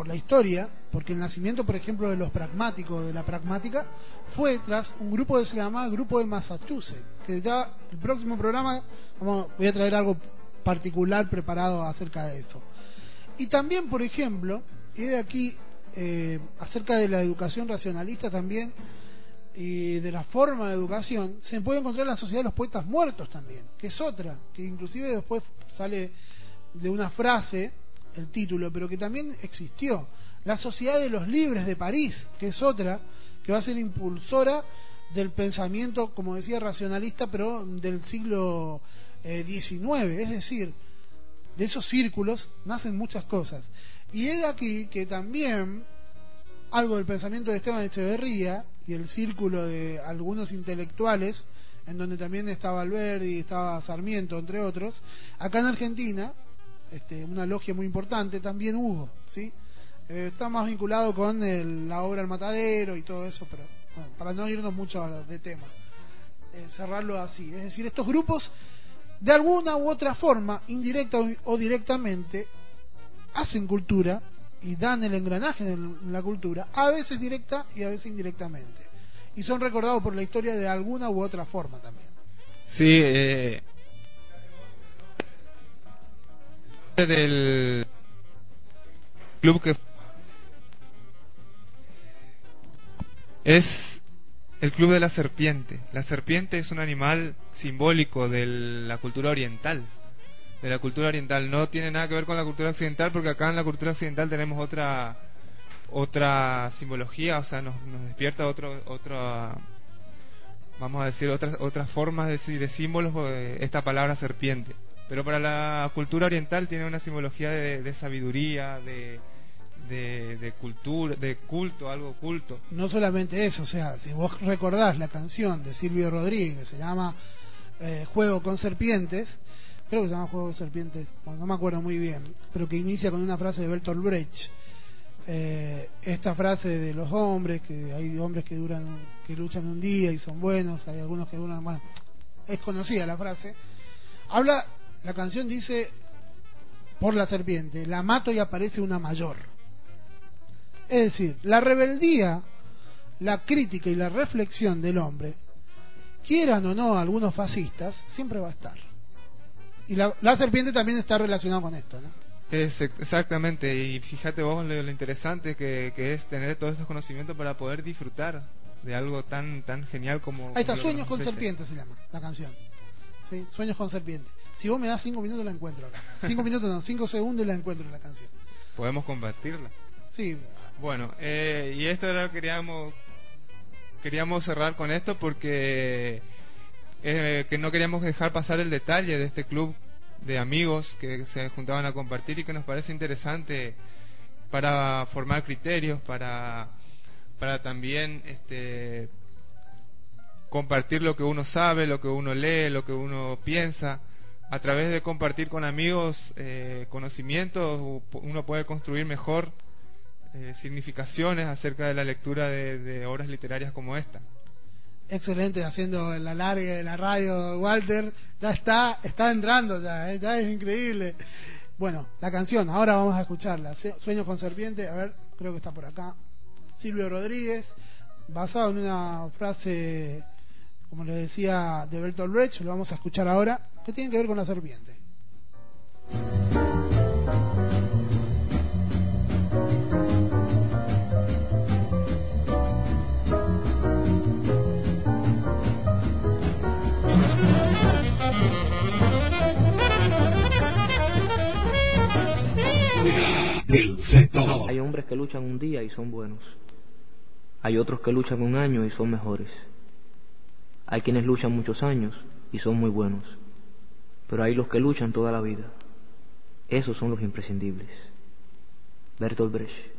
por la historia, porque el nacimiento, por ejemplo, de los pragmáticos, de la pragmática, fue tras un grupo que se llamaba Grupo de Massachusetts, que ya el próximo programa vamos, voy a traer algo particular preparado acerca de eso. Y también, por ejemplo, y de aquí eh, acerca de la educación racionalista también, y de la forma de educación, se puede encontrar en la Sociedad de los Poetas Muertos también, que es otra, que inclusive después sale de una frase el título, pero que también existió. La Sociedad de los Libres de París, que es otra, que va a ser impulsora del pensamiento, como decía, racionalista, pero del siglo eh, diecinueve, es decir, de esos círculos nacen muchas cosas. Y es de aquí que también algo del pensamiento de Esteban Echeverría y el círculo de algunos intelectuales, en donde también estaba Alberdi, estaba Sarmiento, entre otros, acá en Argentina, este, una logia muy importante también hubo, ¿sí? Eh, está más vinculado con el, la obra El Matadero y todo eso, pero bueno, para no irnos mucho de tema, eh, cerrarlo así. Es decir, estos grupos, de alguna u otra forma, indirecta o, o directamente, hacen cultura y dan el engranaje en la cultura, a veces directa y a veces indirectamente, y son recordados por la historia de alguna u otra forma también. Sí, eh, del club que es el Club de la Serpiente. La serpiente es un animal simbólico de la cultura oriental. De la cultura oriental, no tiene nada que ver con la cultura occidental, porque acá en la cultura occidental tenemos otra otra simbología, o sea, nos, nos despierta otro otra vamos a decir otras otras formas de, de símbolos eh, esta palabra serpiente. Pero para la cultura oriental tiene una simbología de, de sabiduría, de, de de cultura, de culto, algo culto. No solamente eso, o sea, si vos recordás la canción de Silvio Rodríguez que se llama eh, Juego con Serpientes, creo que se llama Juego de Serpientes, bueno, no me acuerdo muy bien, pero que inicia con una frase de Bertolt Brecht, eh, esta frase de los hombres, que hay hombres que duran, que luchan un día y son buenos, hay algunos que duran, bueno, es conocida la frase. Habla, la canción dice, por la serpiente, la mato y aparece una mayor. Es decir, la rebeldía, la crítica y la reflexión del hombre, quieran o no algunos fascistas, siempre va a estar. Y la, la serpiente también está relacionada con esto, ¿no? Es, exactamente, y fíjate vos lo, lo interesante que, que es tener todos esos conocimientos para poder disfrutar de algo tan tan genial como... Ahí está, como Sueños con Serpiente se llama la canción, ¿sí? Sueños con Serpiente. Si vos me das cinco minutos la encuentro acá. Cinco minutos no, cinco segundos y la encuentro en la canción. ¿Podemos compartirla? Sí. Bueno, eh, y esto era lo que queríamos, queríamos cerrar con esto porque... Eh, que no queríamos dejar pasar el detalle de este club de amigos que se juntaban a compartir y que nos parece interesante para formar criterios, para para también este compartir lo que uno sabe, lo que uno lee, lo que uno piensa. A través de compartir con amigos eh, conocimientos, uno puede construir mejor eh, significaciones acerca de la lectura de, de obras literarias como esta. Excelente, haciendo el alargue de la radio, Walter, ya está, está entrando ya, ¿eh? Ya es increíble. Bueno, la canción, ahora vamos a escucharla, Sueños con Serpiente, a ver, creo que está por acá, Silvio Rodríguez, basado en una frase, como le decía, de Bertolt Brecht, lo vamos a escuchar ahora, que tiene que ver con la serpiente. Hay hombres que luchan un día y son buenos. Hay otros que luchan un año y son mejores. Hay quienes luchan muchos años y son muy buenos. Pero hay los que luchan toda la vida. Esos son los imprescindibles. Bertolt Brecht.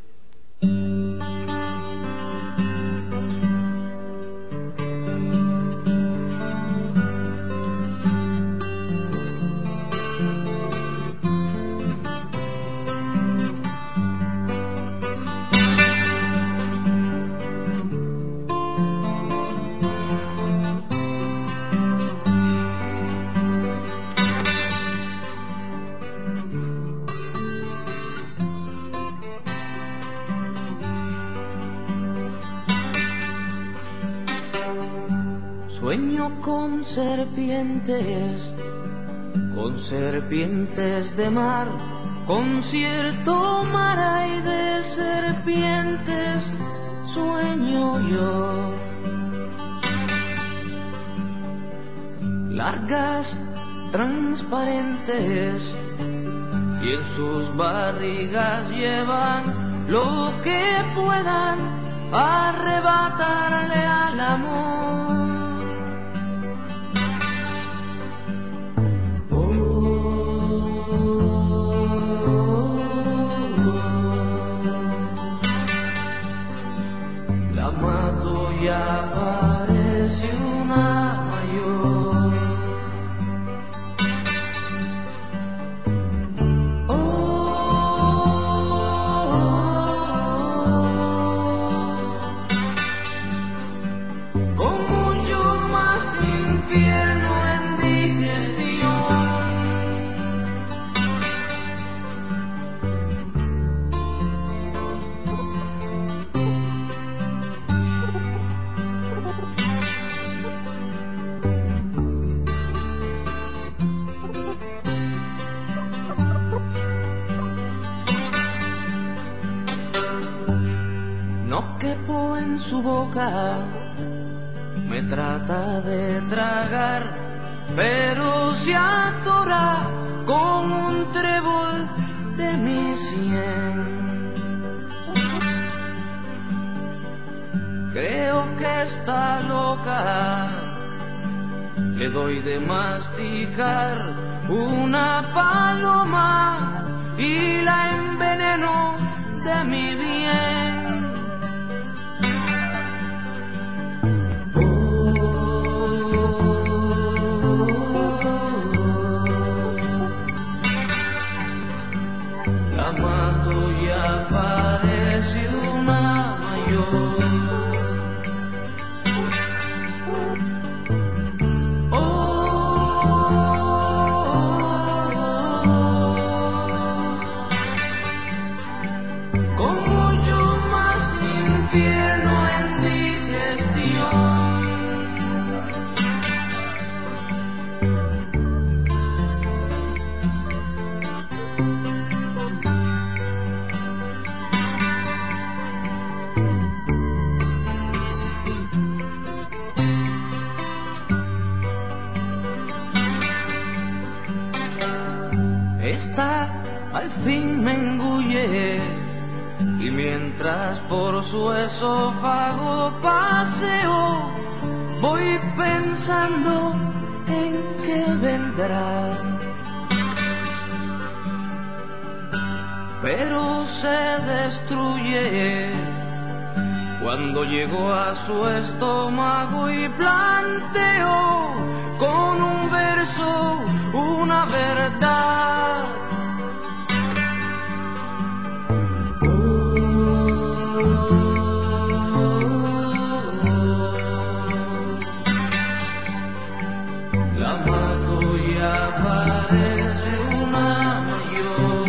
Sueño con serpientes, con serpientes de mar, concierto mar hay de serpientes, sueño yo. Largas, transparentes, y en sus barrigas llevan lo que puedan arrebatarle al amor. La mato y aparece una mayor. No quepo en su boca, me trata de tragar, pero se atora con un trébol de mi sien. Creo que está loca, le doy de masticar una paloma y la enveneno de mi bien. La mato y aparece una mayor. Al fin me engulle y mientras por su esófago paseo voy pensando en qué vendrá, pero se destruye cuando llego a su estómago y planteo con un verso una verdad. La mato y aparece una mayor.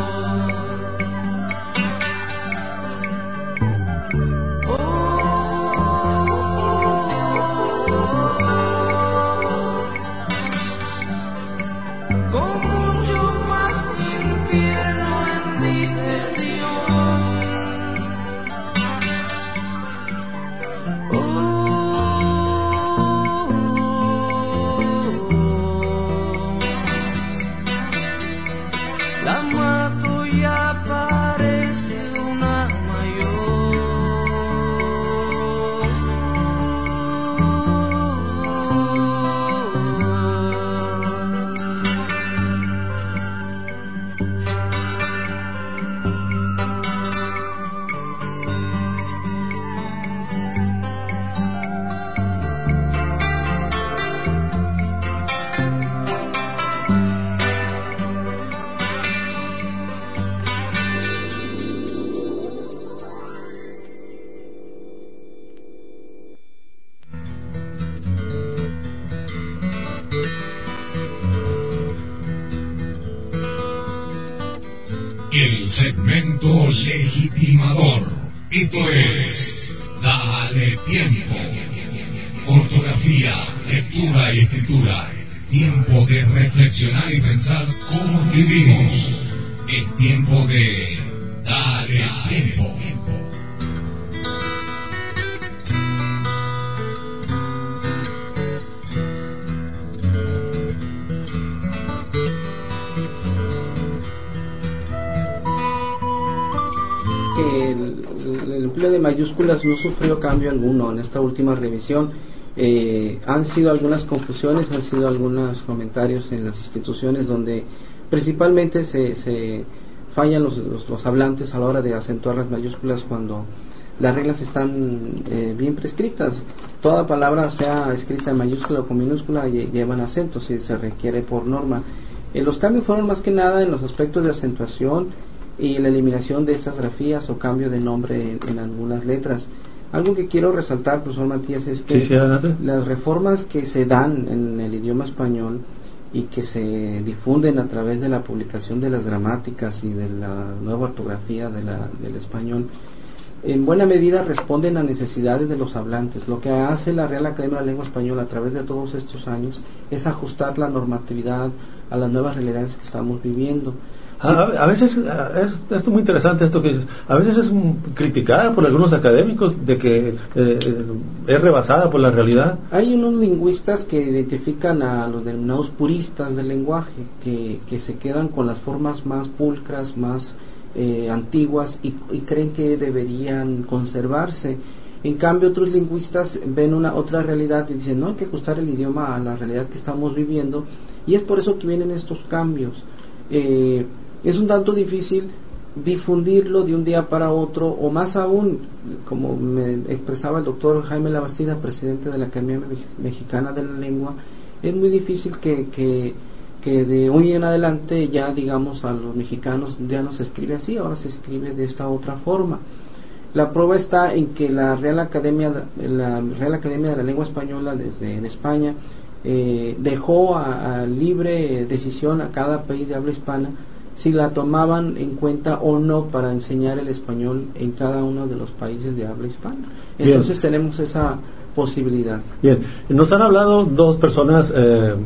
Con mucho más infierno en digestión. La mato y aparece una mayor. El segmento legitimador. Esto es Dale Tiempo. Ortografía de lectura y escritura. Tiempo de reflexionar y pensar cómo vivimos. Es tiempo de Dale Tiempo. El, el empleo de mayúsculas no sufrió cambio alguno en esta última revisión. Eh, han sido algunas confusiones, han sido algunos comentarios en las instituciones donde principalmente se, se fallan los, los, los hablantes a la hora de acentuar las mayúsculas cuando las reglas están eh, bien prescritas. Toda palabra, sea escrita en mayúscula o con minúscula, llevan acentos y se requiere por norma. Eh, los cambios fueron más que nada en los aspectos de acentuación y la eliminación de estas grafías o cambio de nombre en, en algunas letras. Algo que quiero resaltar, profesor Matías, es que sí, sí, las reformas que se dan en el idioma español y que se difunden a través de la publicación de las gramáticas y de la nueva ortografía de la, del español, en buena medida responden a necesidades de los hablantes. Lo que hace la Real Academia de la Lengua Española a través de todos estos años es ajustar la normatividad a las nuevas realidades que estamos viviendo. A, a veces es, esto es muy interesante esto que dices, a veces es criticada por algunos académicos de que eh, es rebasada por la realidad. Hay unos lingüistas que identifican a los denominados puristas del lenguaje, que, que se quedan con las formas más pulcras, más eh, antiguas y, y creen que deberían conservarse. En cambio, otros lingüistas ven una otra realidad y dicen, no, hay que ajustar el idioma a la realidad que estamos viviendo, y es por eso que vienen estos cambios. Eh, es un tanto difícil difundirlo de un día para otro, o más aún, como me expresaba el doctor Jaime Labastida, presidente de la Academia Mexicana de la Lengua, es muy difícil que, que, que de hoy en adelante ya digamos a los mexicanos ya no se escribe así, ahora se escribe de esta otra forma. La prueba está en que la Real Academia, la Real Academia de la Lengua Española desde en España eh, dejó a, a libre decisión a cada país de habla hispana si la tomaban en cuenta o no para enseñar el español en cada uno de los países de habla hispana. Entonces Bien. tenemos esa posibilidad. Bien, nos han hablado dos personas, eh,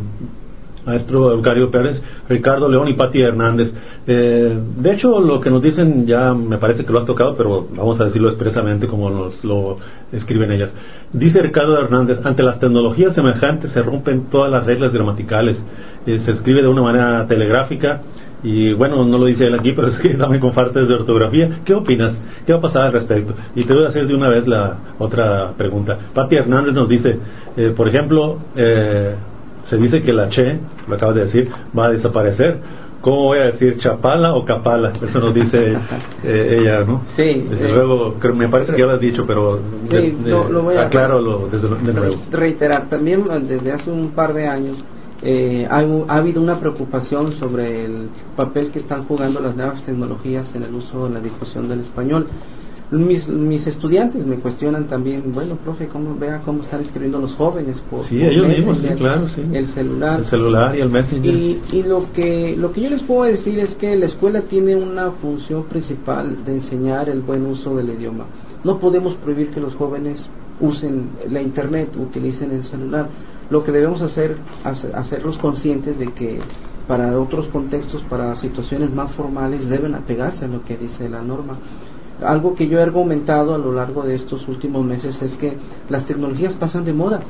maestro Eucario Pérez, Ricardo León y Pati Hernández. Eh, de hecho, lo que nos dicen ya me parece que lo has tocado, pero vamos a decirlo expresamente como nos lo escriben ellas. Dice Ricardo Hernández, ante las tecnologías semejantes se rompen todas las reglas gramaticales, eh, se escribe de una manera telegráfica. Y bueno, no lo dice él aquí, pero es que también con faltas de ortografía. ¿Qué opinas? ¿Qué va a pasar al respecto? Y te voy a hacer de una vez la otra pregunta. Pati Hernández nos dice, eh, por ejemplo, eh, se dice que la che, lo acabas de decir, va a desaparecer. ¿Cómo voy a decir, chapala o capala? Eso nos dice eh, ella, ¿no? Sí. Desde eh, luego, creo, me parece que ya lo has dicho, pero sí, de, de, lo, lo voy a acláralo desde de nuevo. Reiterar, también desde hace un par de años Eh, ha, ha habido una preocupación sobre el papel que están jugando las nuevas tecnologías en el uso en la difusión del español. Mis, mis estudiantes me cuestionan también, bueno, profe, ¿cómo, vea cómo están escribiendo los jóvenes por, sí, por ellos Messenger, mismos, sí, claro, sí. el celular, el celular y el Messenger. Y, y lo que lo que yo les puedo decir es que la escuela tiene una función principal de enseñar el buen uso del idioma. No podemos prohibir que los jóvenes usen la internet, utilicen el celular. Lo que debemos hacer es hacerlos conscientes de que para otros contextos, para situaciones más formales, deben apegarse a lo que dice la norma. Algo que yo he argumentado a lo largo de estos últimos meses es que las tecnologías pasan de moda.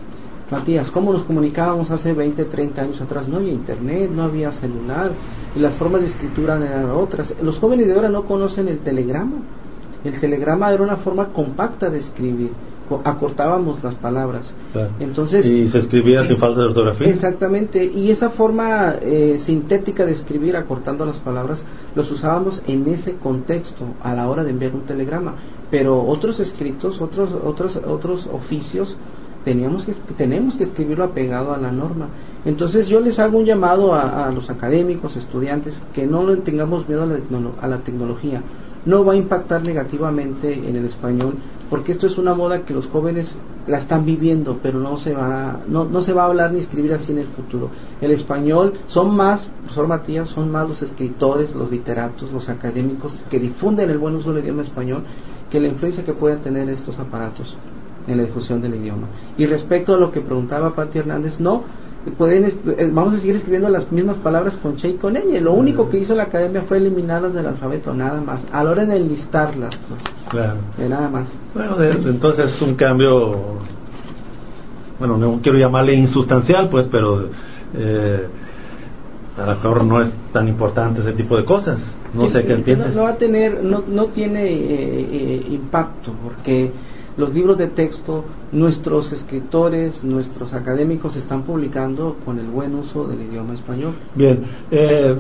Matías, ¿cómo nos comunicábamos hace veinte, treinta años atrás? No había internet, no había celular, y las formas de escritura eran otras. Los jóvenes de ahora no conocen el telegrama. El telegrama era una forma compacta de escribir, acortábamos las palabras. Claro. Entonces, y se escribía sin falta de ortografía. Exactamente, y esa forma eh, sintética de escribir acortando las palabras los usábamos en ese contexto a la hora de enviar un telegrama, pero otros escritos, otros otros otros oficios teníamos que tenemos que escribirlo apegado a la norma. Entonces yo les hago un llamado a, a los académicos, estudiantes, que no le tengamos miedo a la, a la tecnología. No va a impactar negativamente en el español, porque esto es una moda que los jóvenes la están viviendo, pero no se va no, no se va a hablar ni escribir así en el futuro. El español, son más, profesor Matías, son más los escritores, los literatos, los académicos que difunden el buen uso del idioma español que la influencia que pueden tener estos aparatos. en la difusión del idioma. Y respecto a lo que preguntaba Pati Hernández, no, pueden, vamos a seguir escribiendo las mismas palabras con che y con ñ. Lo único que hizo la academia fue eliminarlas del alfabeto, nada más, a la hora de enlistarlas, pues, claro. eh, nada más. Bueno, de, entonces es un cambio, bueno, no quiero llamarle insustancial, pues, pero eh, a lo mejor no es tan importante ese tipo de cosas. No sé qué piensas. No, no va a tener, no, no tiene eh, eh, impacto, porque los libros de texto, nuestros escritores, nuestros académicos están publicando con el buen uso del idioma español. Bien. Eh...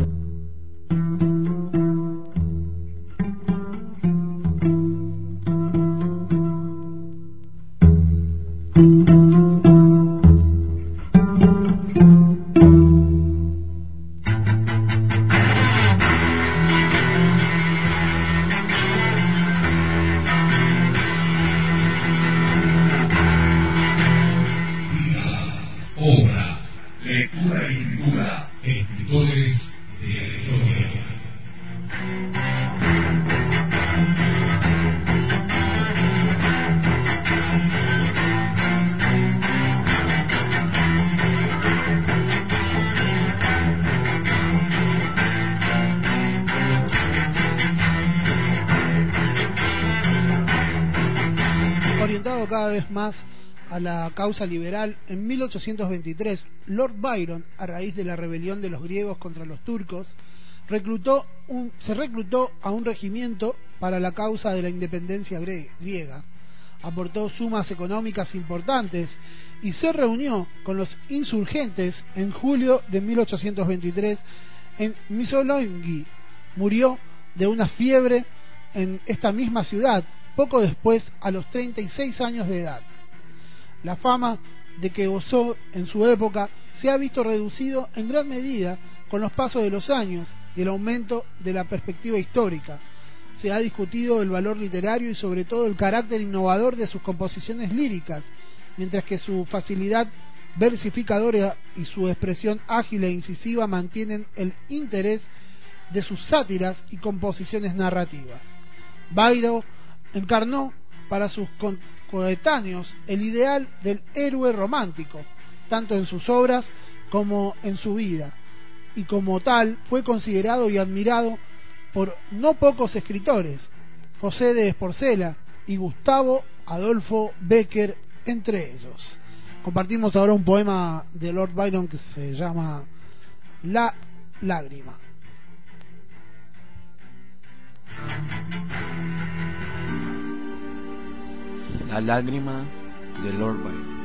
Orientado cada vez más a la causa liberal, en mil ochocientos veintitrés, Lord Byron, a raíz de la rebelión de los griegos contra los turcos, reclutó un, se reclutó a un regimiento para la causa de la independencia griega. Aportó sumas económicas importantes y se reunió con los insurgentes en julio de mil ochocientos veintitrés en Missolonghi. Murió de una fiebre en esta misma ciudad poco después, a los treinta y seis años de edad. La fama de que gozó en su época se ha visto reducido en gran medida con los pasos de los años y el aumento de la perspectiva histórica. Se ha discutido el valor literario y sobre todo el carácter innovador de sus composiciones líricas, mientras que su facilidad versificadora y su expresión ágil e incisiva mantienen el interés de sus sátiras y composiciones narrativas. Byron encarnó para sus coetáneos el ideal del héroe romántico, tanto en sus obras como en su vida, y como tal fue considerado y admirado por no pocos escritores, José de Esporcela y Gustavo Adolfo Bécquer entre ellos. Compartimos ahora un poema de Lord Byron que se llama La Lágrima. La lágrima de Lord Byron.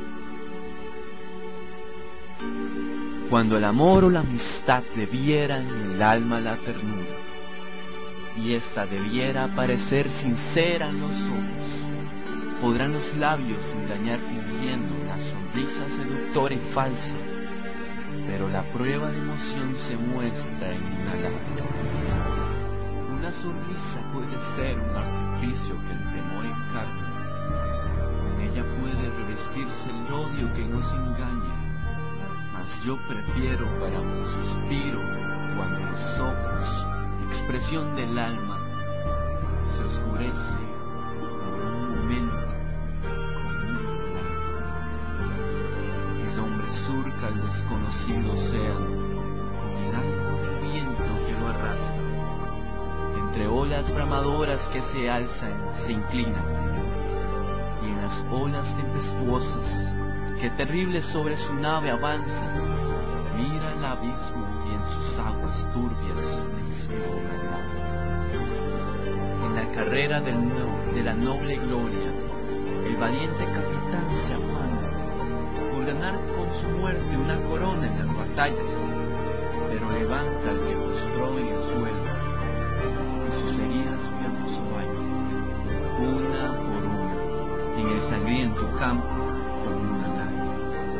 Cuando el amor o la amistad debieran en el alma la ternura, y ésta debiera parecer sincera en los ojos, podrán los labios engañar fingiendo una sonrisa seductora y falsa, pero la prueba de emoción se muestra en una lágrima. Una sonrisa puede ser un artificio que el temor encarna. Con ella puede revestirse el odio que nos engaña, mas yo prefiero para un suspiro cuando los ojos, expresión del alma, se oscurece por un momento como un lágrima. El hombre surca al desconocido océano con el arco del viento que lo arrastra, entre olas bramadoras que se alzan, se inclinan, y en las olas tempestuosas que terribles sobre su nave avanzan, mira el abismo y en sus aguas turbias viste una nave. En la carrera del nuevo, de la noble gloria, el valiente capitán se afana por ganar con su muerte una corona en las batallas, pero levanta al que postró en el suelo y sus heridas pierdo su baño, una por una, en el sangriento campo con una lágrima.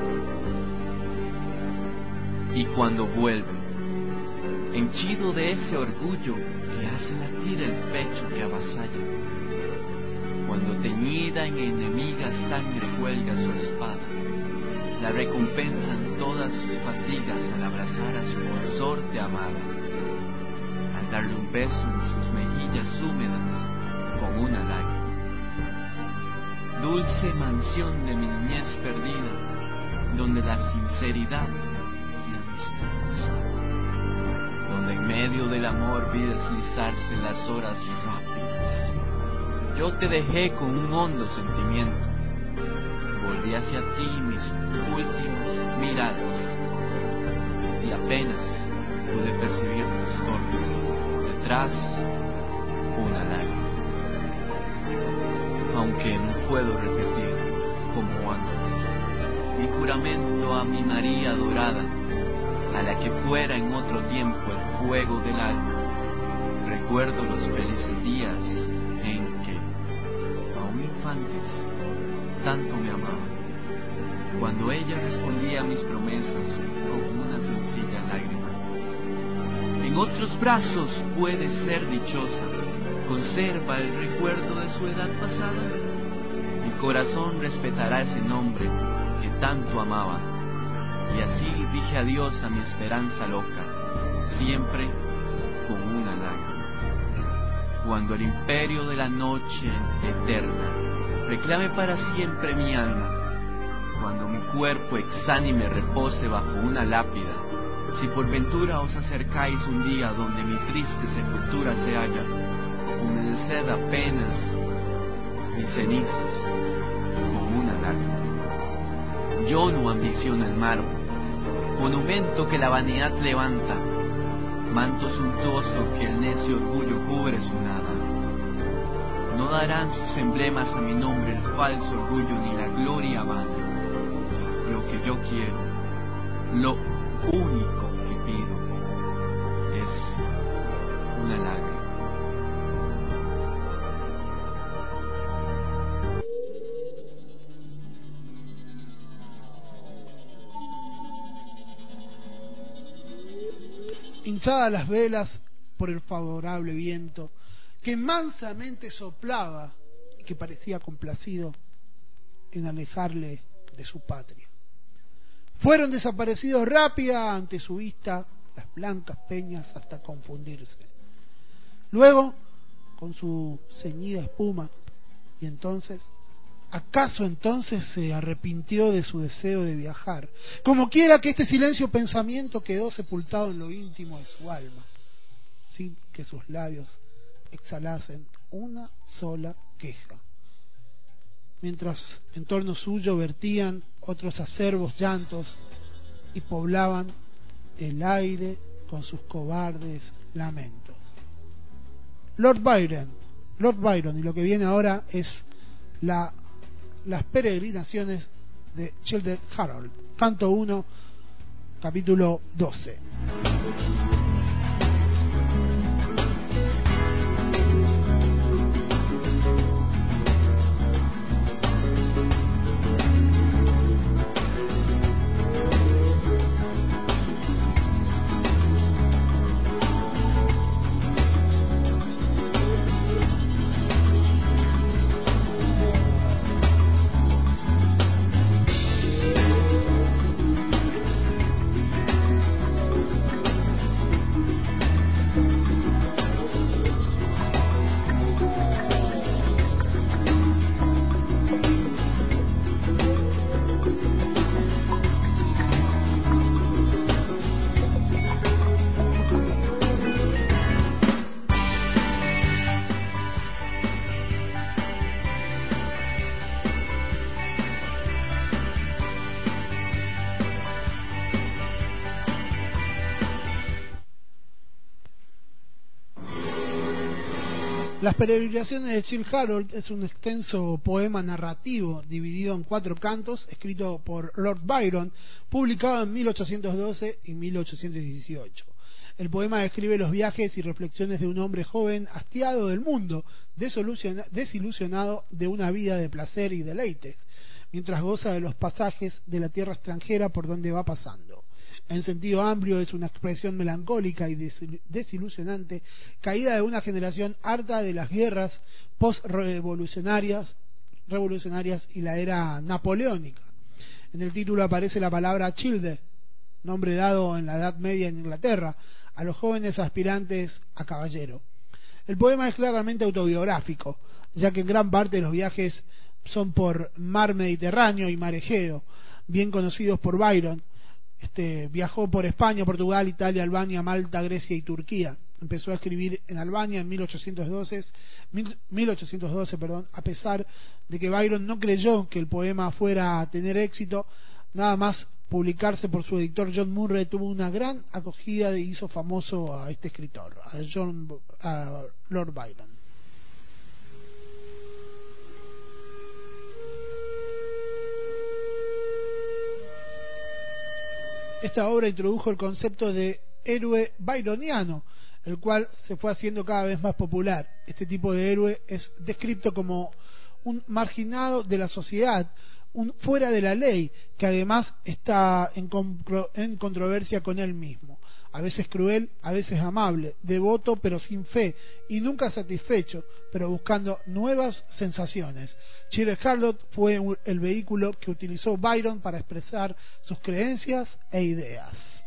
Y cuando vuelve, henchido de ese orgullo que hace latir el pecho que avasalla, cuando teñida en enemiga sangre cuelga su espada, la recompensan todas sus fatigas al abrazar a su consorte amada, al darle un beso en sus mejillas húmedas con una lágrima. dulce mansión de mi niñez perdida, donde la sinceridad era misteriosa, donde en medio del amor vi deslizarse las horas rápidas. Yo te dejé con un hondo sentimiento, volví hacia ti mis últimas miradas, y apenas pude percibir tus torres, detrás una lágrima. Aunque no puedo repetir como antes mi juramento a mi María dorada, a la que fuera en otro tiempo el fuego del alma, recuerdo los felices días en que, aún infantes, tanto me amaban, cuando ella respondía a mis promesas con una sencilla lágrima. En otros brazos puede ser dichosa, conserva el recuerdo de su edad pasada. Mi corazón respetará ese nombre que tanto amaba, y así dije adiós a mi esperanza loca, siempre con una lágrima. Cuando el imperio de la noche eterna reclame para siempre mi alma, cuando mi cuerpo exánime repose bajo una lápida, si por ventura os acercáis un día donde mi triste sepultura se halla, humedeced apenas mis cenizas con una lágrima. Yo no ambiciono el mármol, monumento que la vanidad levanta, manto suntuoso que el necio orgullo cubre su nada. No darán sus emblemas a mi nombre el falso orgullo ni la gloria vana. Lo que yo quiero, lo único que pido, es una lágrima. Hinchadas las velas por el favorable viento que mansamente soplaba y que parecía complacido en alejarle de su patria. Fueron desaparecidos rápida ante su vista las blancas peñas hasta confundirse. Luego, con su ceñida espuma, y entonces, ¿acaso entonces se arrepintió de su deseo de viajar? Como quiera que este silencio pensamiento quedó sepultado en lo íntimo de su alma, sin que sus labios exhalasen una sola queja. Mientras en torno suyo vertían otros acerbos llantos y poblaban el aire con sus cobardes lamentos. Lord Byron, Lord Byron, y lo que viene ahora es la, las peregrinaciones de Childe Harold, canto uno, capítulo doce. Las peregrinaciones de Childe Harold es un extenso poema narrativo dividido en cuatro cantos, escrito por Lord Byron, publicado en mil ochocientos doce y mil ochocientos dieciocho. El poema describe los viajes y reflexiones de un hombre joven hastiado del mundo, desilusionado de una vida de placer y deleites, mientras goza de los pasajes de la tierra extranjera por donde va pasando. En sentido amplio es una expresión melancólica y desilusionante, caída de una generación harta de las guerras post-revolucionarias revolucionarias y la era napoleónica. En el título aparece la palabra Childe, nombre dado en la Edad Media en Inglaterra a los jóvenes aspirantes a caballero. El poema es claramente autobiográfico, ya que en gran parte de los viajes son por mar Mediterráneo y mar Egeo, bien conocidos por Byron. Este, viajó por España, Portugal, Italia, Albania, Malta, Grecia y Turquía. Empezó a escribir en Albania en mil ochocientos doce, mil ochocientos doce perdón, a pesar de que Byron no creyó que el poema fuera a tener éxito. Nada más publicarse por su editor John Murray tuvo una gran acogida y hizo famoso a este escritor, a, John, a Lord Byron. Esta obra introdujo el concepto de héroe byroniano, el cual se fue haciendo cada vez más popular. Este tipo de héroe es descrito como un marginado de la sociedad, un fuera de la ley, que además está en, compro, en controversia con él mismo. A veces cruel, a veces amable, devoto pero sin fe, y nunca satisfecho, pero buscando nuevas sensaciones. Childe Harold fue el vehículo que utilizó Byron para expresar sus creencias e ideas.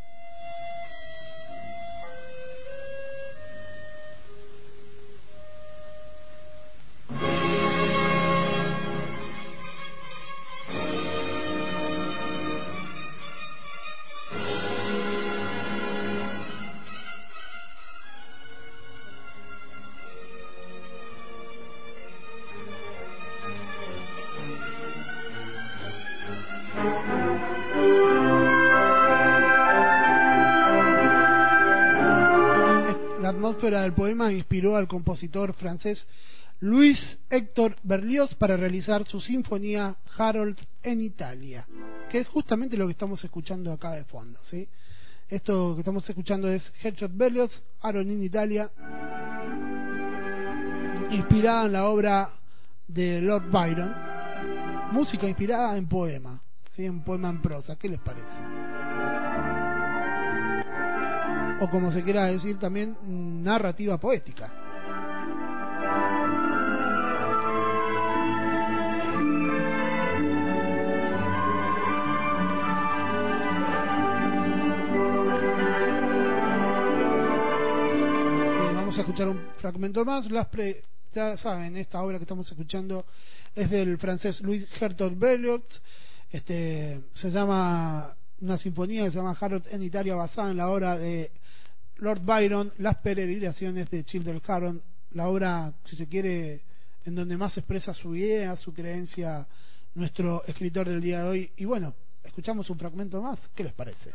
La atmósfera del poema inspiró al compositor francés Louis Hector Berlioz para realizar su sinfonía Harold en Italia, que es justamente lo que estamos escuchando acá de fondo, ¿sí? Esto que estamos escuchando es Hector Berlioz, Harold in Italia, inspirada en la obra de Lord Byron, música inspirada en poema, ¿sí? En poema en prosa. ¿Qué les parece? O como se quiera decir también, narrativa poética. Bien, vamos a escuchar un fragmento más. Las pre, ya saben, esta obra que estamos escuchando es del francés Louis Hector Berlioz. Este, se llama una sinfonía que se llama Harold en Italia, basada en la obra de Lord Byron, Las peregrinaciones de Childe Harold, la obra, si se quiere, en donde más expresa su idea, su creencia, nuestro escritor del día de hoy. Y bueno, escuchamos un fragmento más. ¿Qué les parece?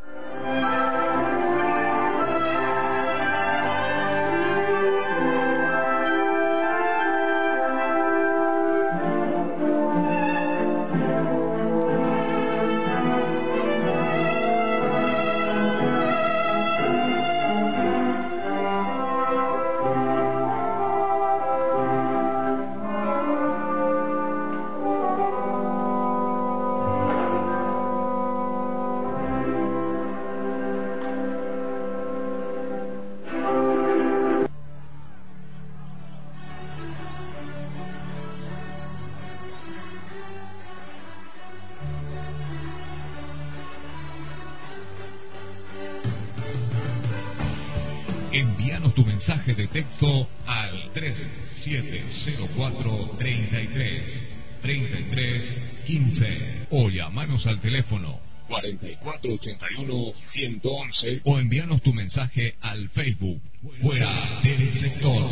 Envíanos tu mensaje de texto al tres siete cero cuatro, treinta y tres, treinta y tres, quince o llamanos al teléfono cuarenta y cuatro ochenta y uno, ciento once o envíanos tu mensaje al Facebook Fuera del Sector.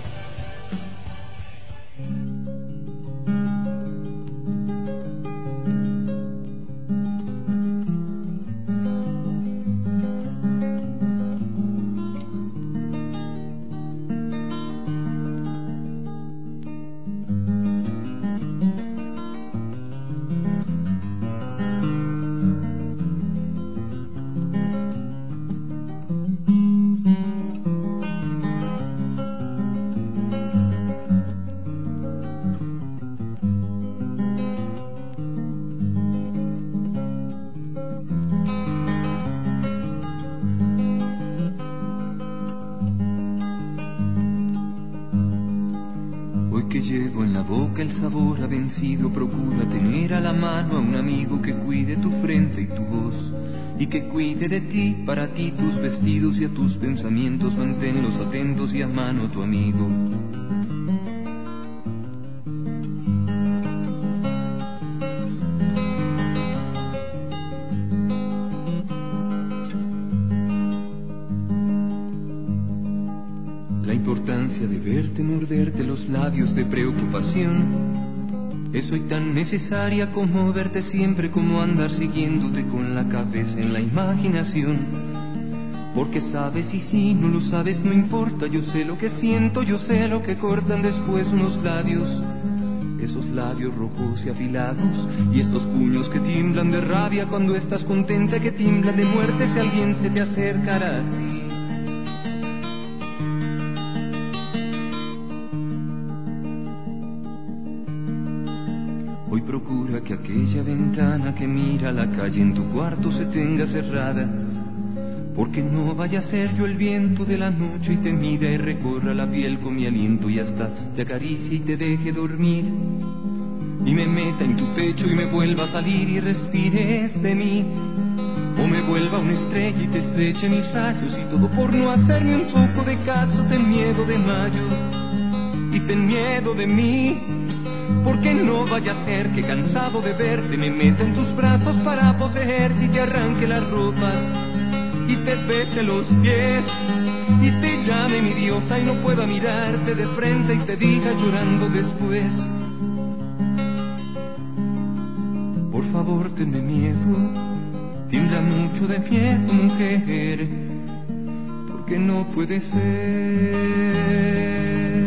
Procura tener a la mano a un amigo que cuide tu frente y tu voz, y que cuide de ti, para ti tus vestidos y a tus pensamientos, manténlos atentos y a mano tu amigo. labios de preocupación. Es hoy tan necesaria como verte siempre, como andar siguiéndote con la cabeza en la imaginación. Porque sabes y si no lo sabes no importa, yo sé lo que siento, yo sé lo que cortan después unos labios. Esos labios rojos y afilados, y estos puños que tiemblan de rabia cuando estás contenta, que tiemblan de muerte si alguien se te acercara a ti. Hoy procura que aquella ventana que mira a la calle en tu cuarto se tenga cerrada, porque no vaya a ser yo el viento de la noche y te mida y recorra la piel con mi aliento y hasta te acaricie y te deje dormir, y me meta en tu pecho y me vuelva a salir y respires de mí, o me vuelva una estrella y te estreche mis rayos, y todo por no hacerme un poco de caso. Ten miedo de mayo y ten miedo de mí, porque no vaya a ser que cansado de verte me meta en tus brazos para poseerte y te arranque las ropas y te bese los pies y te llame mi diosa y no pueda mirarte de frente y te diga llorando después: por favor tenme miedo, tiembla mucho de miedo mujer, porque no puede ser.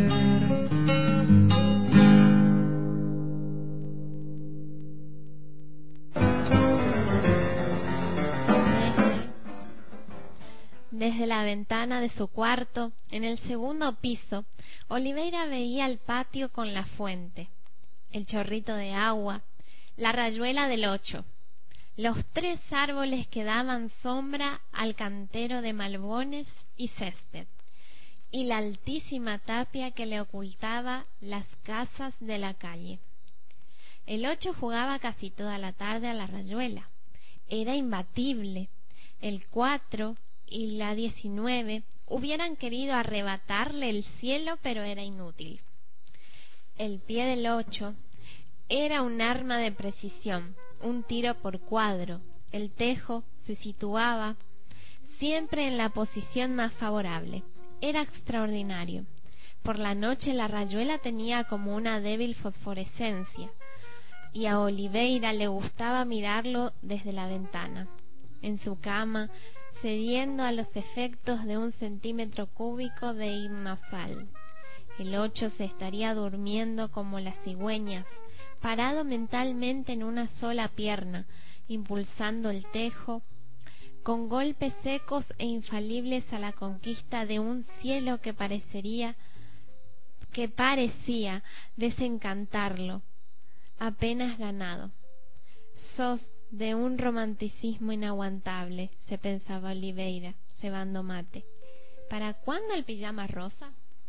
Desde la ventana de su cuarto, en el segundo piso, Oliveira veía el patio con la fuente, el chorrito de agua, la rayuela del ocho, los tres árboles que daban sombra al cantero de malbones y césped, y la altísima tapia que le ocultaba las casas de la calle. El ocho jugaba casi toda la tarde a la rayuela. Era imbatible. El cuatro y la diecinueve hubieran querido arrebatarle el cielo, pero era inútil. El pie del ocho era un arma de precisión, un tiro por cuadro. El tejo se situaba siempre en la posición más favorable. Era extraordinario. Por la noche la rayuela tenía como una débil fosforescencia, y a Oliveira le gustaba mirarlo desde la ventana. En su cama, cediendo a los efectos de un centímetro cúbico de hipnosal, el ocho se estaría durmiendo como las cigüeñas, parado mentalmente en una sola pierna, impulsando el tejo, con golpes secos e infalibles a la conquista de un cielo que parecería que parecía desencantarlo, apenas ganado. Sos de un romanticismo inaguantable, se pensaba Oliveira, cebando mate. ¿Para cuándo el pijama rosa?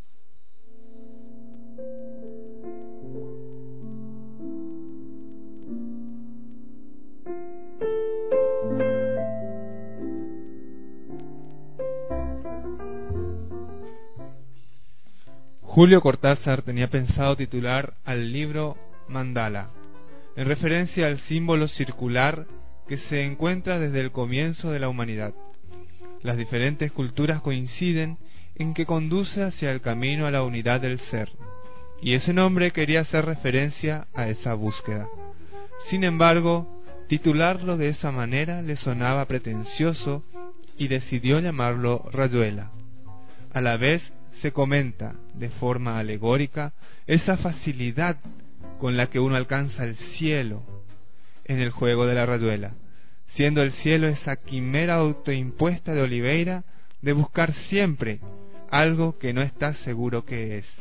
Julio Cortázar tenía pensado titular al libro Mandala, en referencia al símbolo circular que se encuentra desde el comienzo de la humanidad. Las diferentes culturas coinciden en que conduce hacia el camino a la unidad del ser, y ese nombre quería hacer referencia a esa búsqueda. Sin embargo, titularlo de esa manera le sonaba pretencioso y decidió llamarlo Rayuela. A la vez se comenta, de forma alegórica, esa facilidad con la que uno alcanza el cielo en el juego de la rayuela, siendo el cielo esa quimera autoimpuesta de Oliveira de buscar siempre algo que no está seguro que es.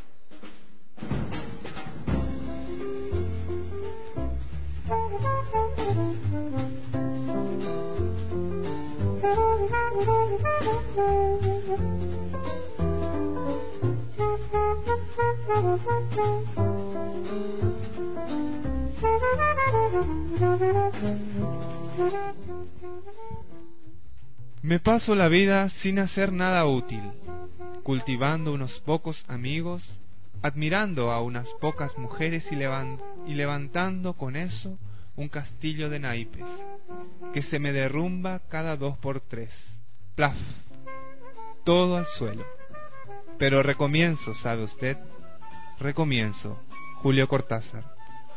Me paso la vida sin hacer nada útil, cultivando unos pocos amigos, admirando a unas pocas mujeres y, levant- y levantando con eso un castillo de naipes, que se me derrumba cada dos por tres. Plaf, todo al suelo. Pero recomienzo, ¿sabe usted? Recomienzo, Julio Cortázar.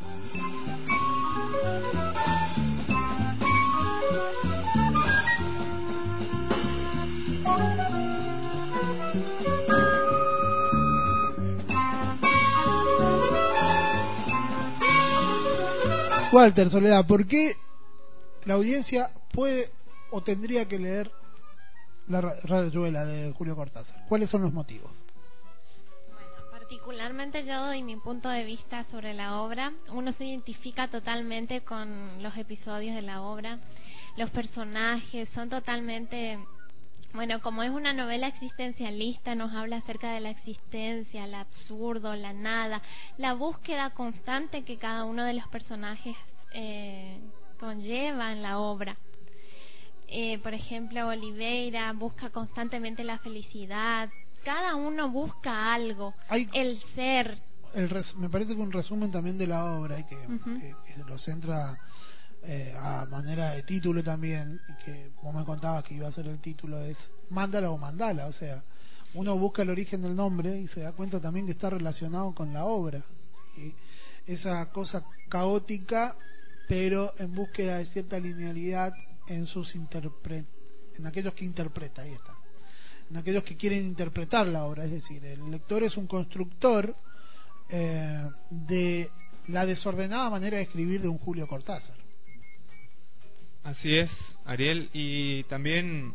Walter, Soledad, ¿por qué la audiencia puede o tendría que leer la Rayuela de Julio Cortázar? ¿Cuáles son los motivos? Bueno, particularmente yo doy mi punto de vista sobre la obra. Uno se identifica totalmente con los episodios de la obra. Los personajes son totalmente... Bueno, como es una novela existencialista, nos habla acerca de la existencia, el absurdo, la nada, la búsqueda constante que cada uno de los personajes eh, conlleva en la obra. Eh, por ejemplo, Oliveira busca constantemente la felicidad, cada uno busca algo, Hay, el ser. El res, me parece que un resumen también de la obra y que, uh-huh. que, que lo centra... Eh, a manera de título también, y que vos me contabas que iba a ser el título, es Mándala o Mandala. O sea, uno busca el origen del nombre y se da cuenta también que está relacionado con la obra, ¿sí? Esa cosa caótica, pero en búsqueda de cierta linealidad en sus interpre en aquellos que interpreta, ahí está, en aquellos que quieren interpretar la obra. Es decir, el lector es un constructor eh, de la desordenada manera de escribir de un Julio Cortázar. Así es, Ariel, y también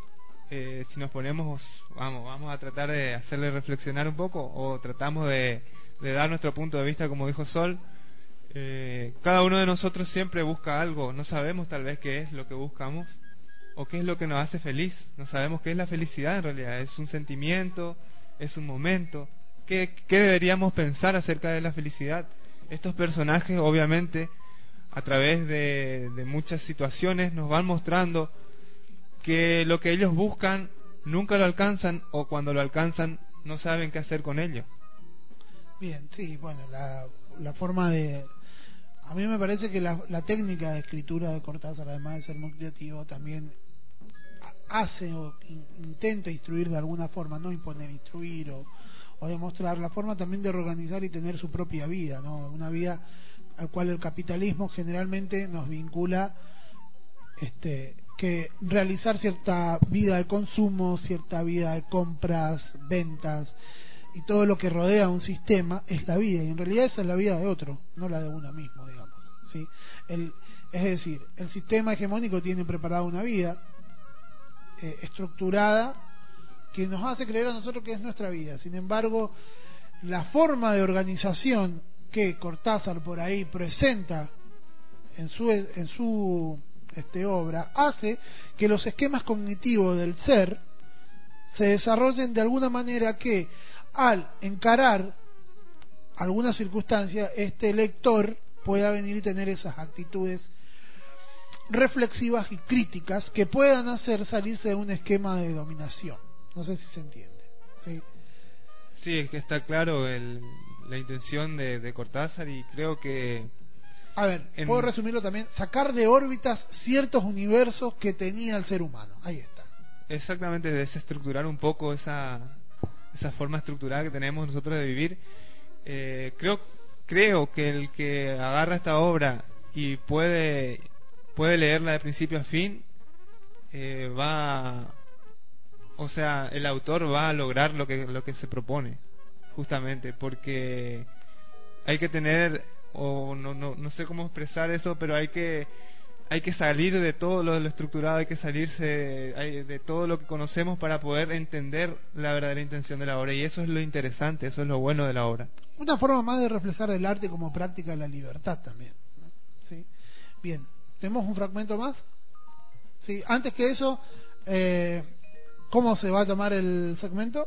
eh, si nos ponemos, vamos, vamos a tratar de hacerle reflexionar un poco, o tratamos de, de dar nuestro punto de vista, como dijo Sol. Eh, cada uno de nosotros siempre busca algo, no sabemos tal vez qué es lo que buscamos, o qué es lo que nos hace feliz, no sabemos qué es la felicidad en realidad, es un sentimiento, es un momento, ¿qué, qué deberíamos pensar acerca de la felicidad? Estos personajes, obviamente, a través de, de muchas situaciones nos van mostrando que lo que ellos buscan nunca lo alcanzan, o cuando lo alcanzan no saben qué hacer con ello. Bien, sí, bueno, la, la forma de... A mí me parece que la, la técnica de escritura de Cortázar, además de ser muy creativo, también hace o in, intenta instruir de alguna forma, no imponer, instruir o, o demostrar la forma también de organizar y tener su propia vida, ¿no? Una vida al cual el capitalismo generalmente nos vincula, este, que realizar cierta vida de consumo, cierta vida de compras, ventas y todo lo que rodea un sistema es la vida, y en realidad esa es la vida de otro, no la de uno mismo, digamos, ¿sí? El, es decir, el sistema hegemónico tiene preparada una vida eh, estructurada que nos hace creer a nosotros que es nuestra vida. Sin embargo, la forma de organización que Cortázar por ahí presenta en su en su este obra hace que los esquemas cognitivos del ser se desarrollen de alguna manera que al encarar alguna circunstancia este lector pueda venir y tener esas actitudes reflexivas y críticas que puedan hacer salirse de un esquema de dominación. No sé si se entiende, ¿sí? Sí, es que está claro el, la intención de, de Cortázar, y creo que... A ver, en... puedo resumirlo también, sacar de órbitas ciertos universos que tenía el ser humano. Ahí está. Exactamente, desestructurar un poco esa, esa forma estructurada que tenemos nosotros de vivir. Eh, creo, creo que el que agarra esta obra y puede, puede leerla de principio a fin, eh, va... O sea, el autor va a lograr lo que lo que se propone, justamente, porque hay que tener, o no no no sé cómo expresar eso, pero hay que hay que salir de todo lo, lo estructurado, hay que salirse de, de todo lo que conocemos para poder entender la verdadera intención de la obra, y eso es lo interesante, eso es lo bueno de la obra. Una forma más de reflejar el arte como práctica de la libertad también, ¿no? ¿Sí? Bien, ¿tenemos un fragmento más? Sí, antes que eso, eh, ¿cómo se va a llamar el segmento?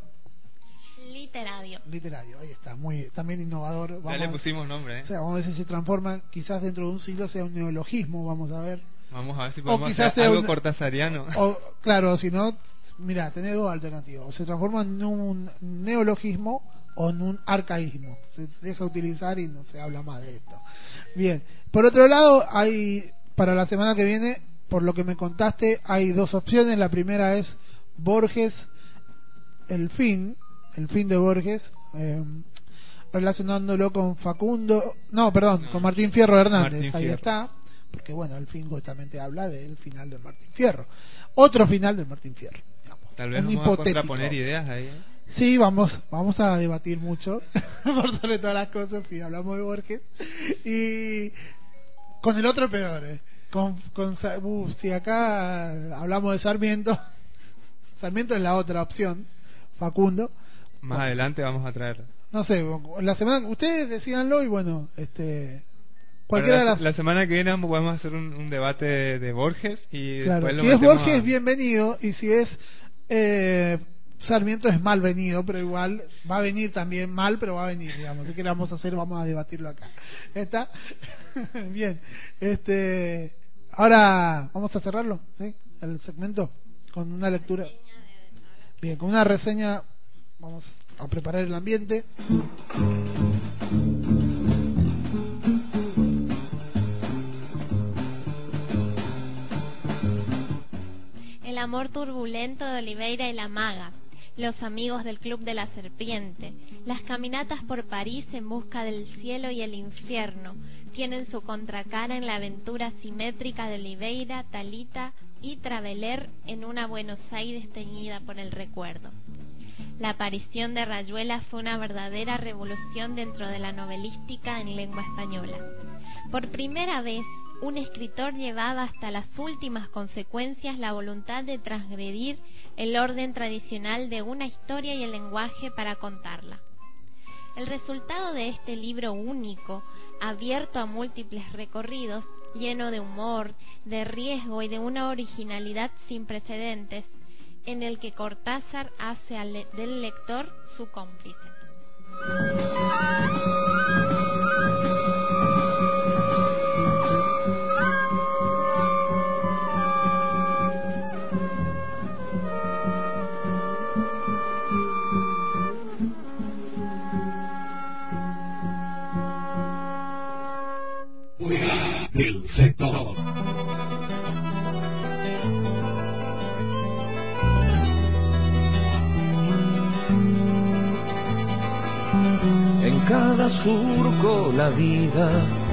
Literario. Literario, ahí está, muy también innovador. Vamos ya le pusimos nombre, ¿eh? O sea, vamos a ver si se transforma, quizás dentro de un siglo sea un neologismo, vamos a ver. Vamos a ver si podemos hacer algo un, cortasariano. O, claro, si no, mira, tenés dos alternativas. O se transforma en un neologismo o en un arcaísmo. Se deja utilizar y no se habla más de esto. Bien, por otro lado, hay para la semana que viene, por lo que me contaste, hay dos opciones. La primera es Borges, el fin, el fin de Borges. Eh, relacionándolo con Facundo, no, perdón, no, con Martín Fierro Hernández, Martín ahí Fierro. Está, porque bueno, el film justamente habla del final del Martín Fierro, otro final del Martín Fierro, digamos. Tal vez un vamos hipotético. A contraponer ideas ahí, ¿eh? Sí, vamos, vamos a debatir mucho por sobre todas las cosas si hablamos de Borges, y con el otro peor, ¿eh? con, con uh, si acá hablamos de Sarmiento, Sarmiento es la otra opción, Facundo. Más bueno, adelante vamos a traer. No sé, la semana ustedes decídanlo y bueno, este cualquiera la, de las... la semana que viene podemos hacer un, un debate de, de Borges y claro, después si lo es Borges a... es bienvenido y si es eh, Sarmiento es malvenido, pero igual va a venir también mal, pero va a venir, digamos. ¿Qué queramos hacer? Vamos a debatirlo acá. ¿Está? Bien. Este, ahora vamos a cerrarlo, ¿sí? El segmento con una lectura. Bien, con una reseña vamos a preparar el ambiente. El amor turbulento de Oliveira y la maga, los amigos del Club de la Serpiente, las caminatas por París en busca del cielo y el infierno tienen su contracara en la aventura simétrica de Oliveira, Talita y Traveler en una Buenos Aires teñida por el recuerdo. La aparición de Rayuela fue una verdadera revolución dentro de la novelística en lengua española. Por primera vez, un escritor llevaba hasta las últimas consecuencias la voluntad de transgredir el orden tradicional de una historia y el lenguaje para contarla. El resultado de este libro único, abierto a múltiples recorridos, lleno de humor, de riesgo y de una originalidad sin precedentes, en el que Cortázar hace al le- del lector su cómplice. Del sector. En cada surco la vida,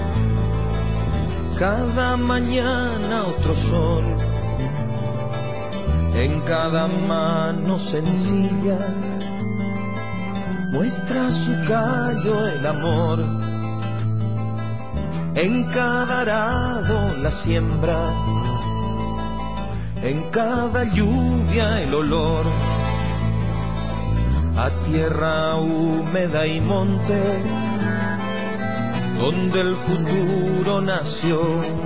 cada mañana otro sol, en cada mano sencilla muestra su callo el amor. En cada arado la siembra, en cada lluvia el olor a tierra húmeda y monte donde el futuro nació.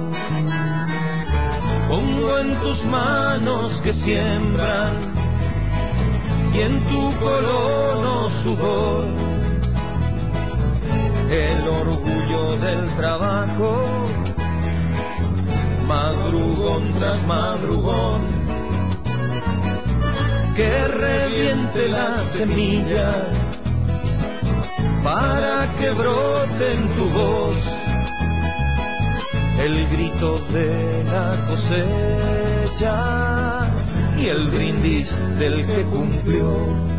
Pongo en tus manos que siembran y en tu colono sudor el orgullo del trabajo, madrugón tras madrugón, que reviente la semilla para que brote en tu voz el grito de la cosecha y el brindis del que cumplió.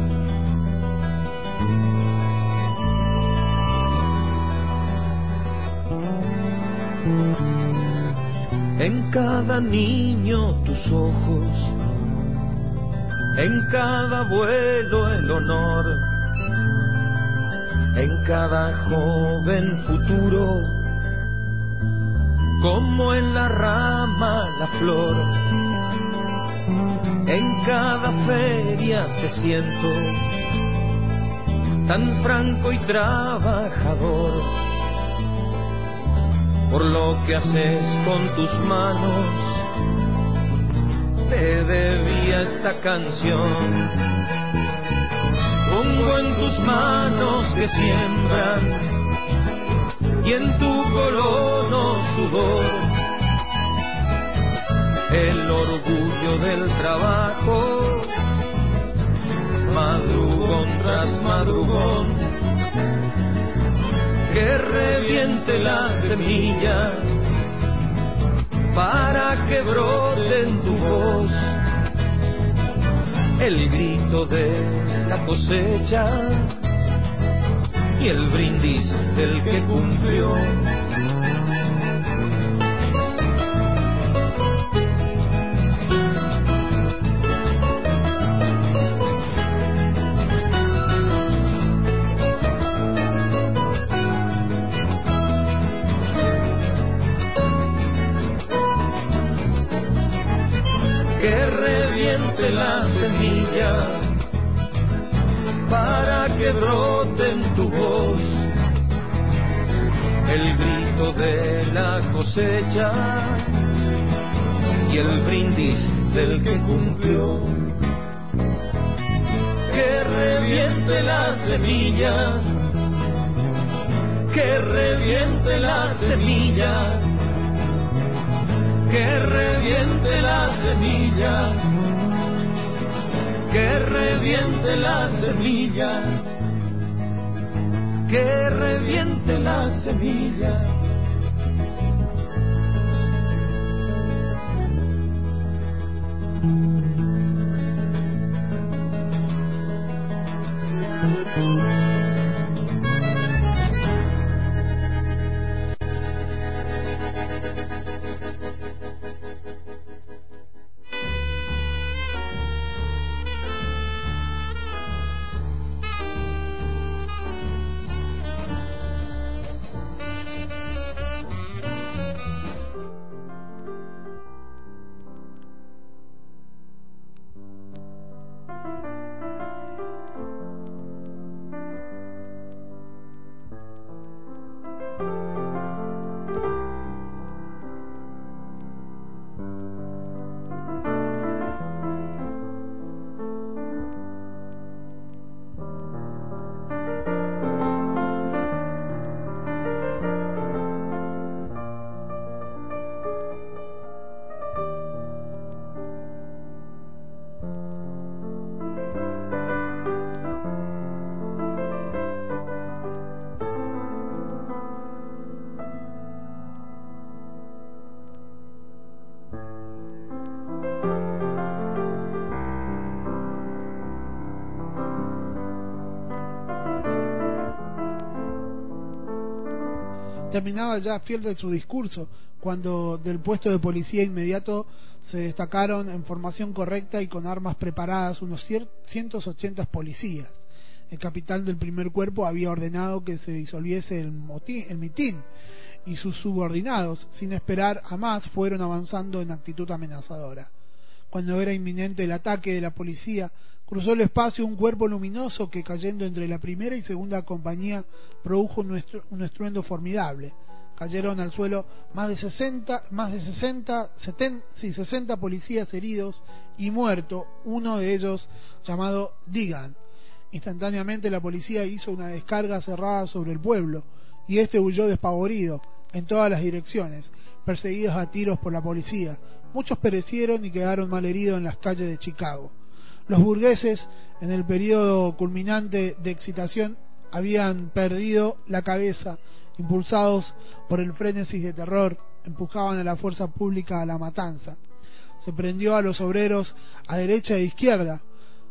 En cada niño tus ojos, en cada abuelo el honor, en cada joven futuro, como en la rama la flor. En cada feria te siento tan franco y trabajador, por lo que haces con tus manos, te debía esta canción. Pongo en tus manos que siembran y en tu colono sudor el orgullo del trabajo, madrugón tras madrugón, que reviente la semilla para que brote en tu voz el grito de la cosecha y el brindis del que cumplió. Que reviente la semilla para que brote en tu voz el grito de la cosecha y el brindis del que cumplió. Que reviente la semilla, que reviente la semilla, que reviente la semilla, que reviente la semilla, que reviente la semilla. Terminaba ya fiel de su discurso cuando del puesto de policía inmediato se destacaron en formación correcta y con armas preparadas unos ciento ochenta policías. El capitán del primer cuerpo había ordenado que se disolviese el, motín, el mitin, y sus subordinados, sin esperar a más, fueron avanzando en actitud amenazadora. Cuando era inminente el ataque de la policía, cruzó el espacio un cuerpo luminoso que, cayendo entre la primera y segunda compañía, produjo un, estru un estruendo formidable. Cayeron al suelo más de sesenta, más de sesenta, setenta, sí, sesenta policías heridos y muerto, uno de ellos llamado Digan. Instantáneamente la policía hizo una descarga cerrada sobre el pueblo, y este huyó despavorido en todas las direcciones, perseguidos a tiros por la policía. Muchos perecieron y quedaron malheridos en las calles de Chicago. Los burgueses, en el periodo culminante de excitación, habían perdido la cabeza, impulsados por el frenesis de terror, empujaban a la fuerza pública a la matanza. Se prendió a los obreros a derecha e izquierda,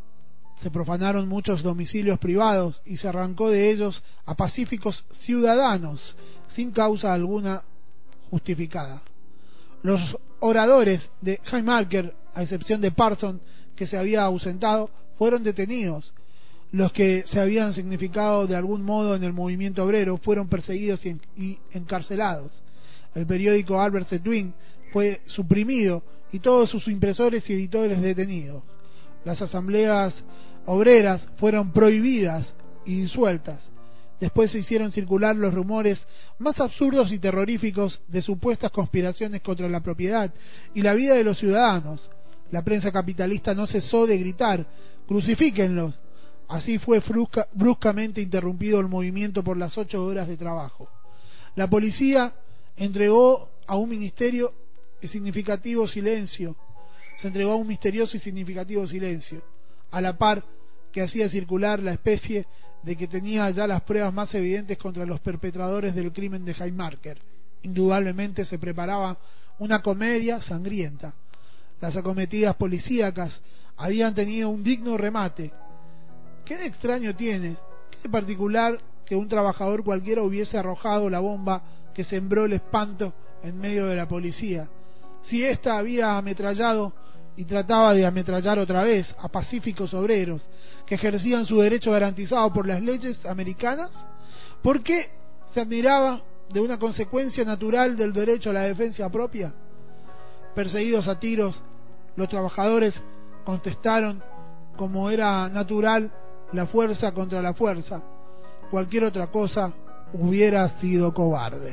se profanaron muchos domicilios privados y se arrancó de ellos a pacíficos ciudadanos, sin causa alguna justificada. Los oradores de Haymarket, a excepción de Parson, que se había ausentado, fueron detenidos. Los que se habían significado de algún modo en el movimiento obrero fueron perseguidos y, en, y encarcelados. El periódico Albert Twin fue suprimido y todos sus impresores y editores detenidos. Las asambleas obreras fueron prohibidas y disueltas. Después se hicieron circular los rumores más absurdos y terroríficos de supuestas conspiraciones contra la propiedad y la vida de los ciudadanos. La prensa capitalista no cesó de gritar: ¡crucifíquenlos! Así fue brusca, bruscamente interrumpido el movimiento por las ocho horas de trabajo. La policía entregó a un ministerio y significativo silencio, se entregó a un misterioso y significativo silencio, a la par que hacía circular la especie de que tenía ya las pruebas más evidentes contra los perpetradores del crimen de Haymarket. Indudablemente se preparaba una comedia sangrienta. Las acometidas policíacas habían tenido un digno remate. ¿Qué de extraño tiene? ¿Qué de particular que un trabajador cualquiera hubiese arrojado la bomba que sembró el espanto en medio de la policía. Si ésta había ametrallado y trataba de ametrallar otra vez a pacíficos obreros que ejercían su derecho garantizado por las leyes americanas, ¿por qué se admiraba de una consecuencia natural del derecho a la defensa propia? Perseguidos a tiros, los trabajadores contestaron como era natural la fuerza contra la fuerza. Cualquier otra cosa hubiera sido cobarde.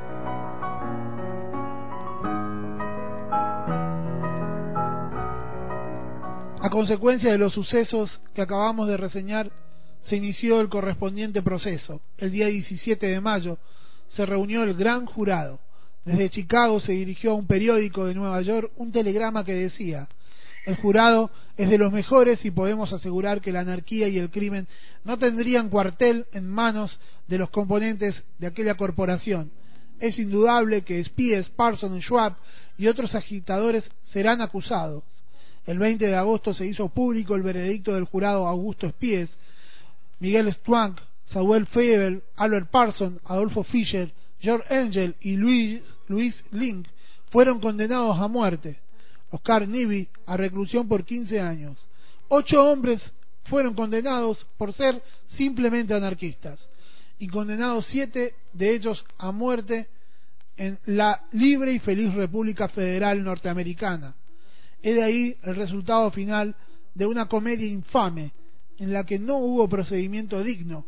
A consecuencia de los sucesos que acabamos de reseñar, se inició el correspondiente proceso. El día diecisiete de mayo se reunió el gran jurado. Desde Chicago se dirigió a un periódico de Nueva York un telegrama que decía: el jurado es de los mejores y podemos asegurar que la anarquía y el crimen no tendrían cuartel en manos de los componentes de aquella corporación. Es indudable que Spies, Parsons, Schwab y otros agitadores serán acusados. El veinte de agosto se hizo público el veredicto del jurado Augusto Spies, Miguel Strunk, Samuel Feber, Albert Parsons, Adolfo Fischer, George Engel y Louis, Louis Link fueron condenados a muerte. Oscar Nibby a reclusión por quince años. Ocho hombres fueron condenados por ser simplemente anarquistas y condenados siete de ellos a muerte en la libre y feliz República Federal Norteamericana. Es de ahí el resultado final de una comedia infame en la que no hubo procedimiento digno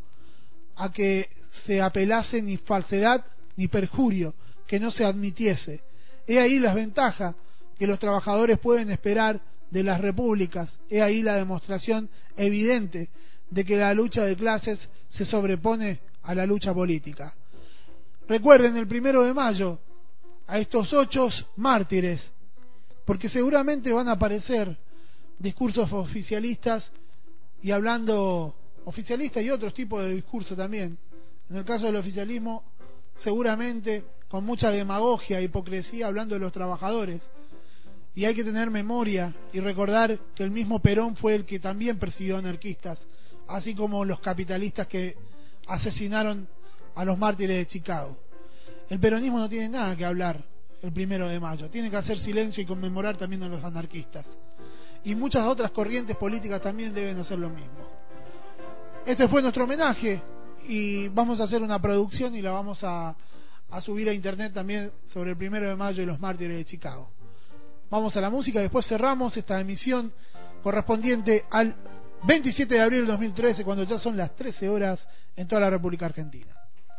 a que se apelase ni falsedad ni perjurio que no se admitiese. He ahí las ventajas que los trabajadores pueden esperar de las repúblicas. He ahí la demostración evidente de que la lucha de clases se sobrepone a la lucha política. Recuerden el primero de mayo a estos ocho mártires, porque seguramente van a aparecer discursos oficialistas y hablando oficialistas y otros tipos de discursos también. En el caso del oficialismo, seguramente con mucha demagogia e hipocresía hablando de los trabajadores. Y hay que tener memoria y recordar que el mismo Perón fue el que también persiguió anarquistas, así como los capitalistas que asesinaron a los mártires de Chicago. El peronismo no tiene nada que hablar el primero de mayo, tiene que hacer silencio y conmemorar también a los anarquistas. Y muchas otras corrientes políticas también deben hacer lo mismo. Este fue nuestro homenaje y vamos a hacer una producción y la vamos a, a subir a internet también sobre el primero de mayo y los mártires de Chicago. Vamos a la música, después cerramos esta emisión correspondiente al veintisiete de abril de dos mil trece, cuando ya son las trece horas en toda la República Argentina.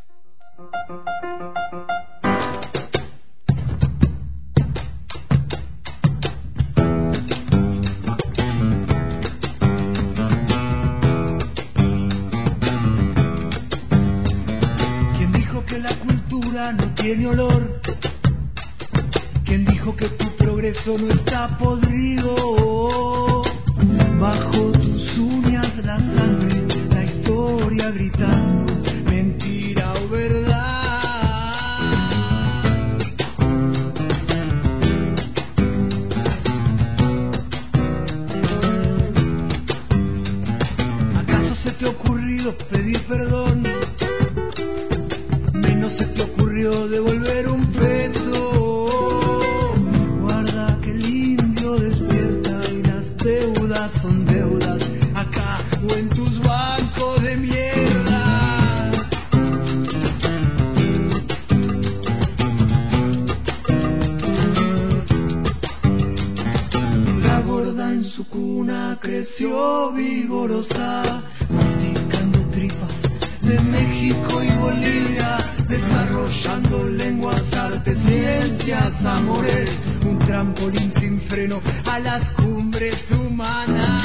¿Quién dijo que la cultura no tiene olor? ¿Quién dijo que tu progreso no está podrido? Bajo tus uñas la sangre, la historia gritando, mentira o verdad. ¿Acaso se te ha ocurrido pedir perdón? Menos se te ocurrió devolver un peso. Son deudas acá o en tus bancos de mierda. La gorda en su cuna creció vigorosa, masticando tripas de México y Bolivia, desarrollando lenguas, artes, ciencias, amores, un trampolín sin freno a las cumbres humanas.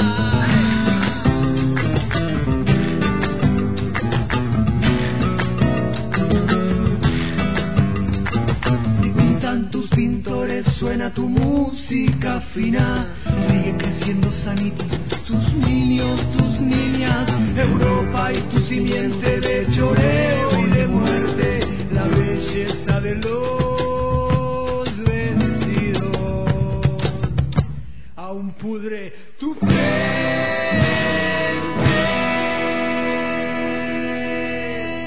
Y pintan tus pintores, suena tu música fina, siguen creciendo sanitos tus niños, tus niñas, Europa y tu simiente de choreo y de muerte, la belleza de los vencidos aún pudre tu fe.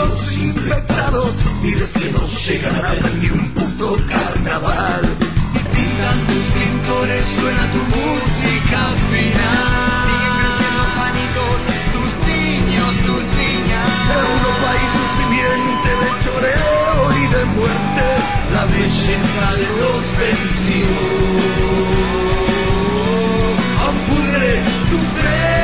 los infectados, vides que no llegan a ni un puto carnaval. Y pintan tus pintores, suena tu música final. Siguen creciendo pánicos, tus niños, tus niñas. Europa y tu simiente de choreo y de muerte, la belleza de los vencidos. Ampurre tu frente.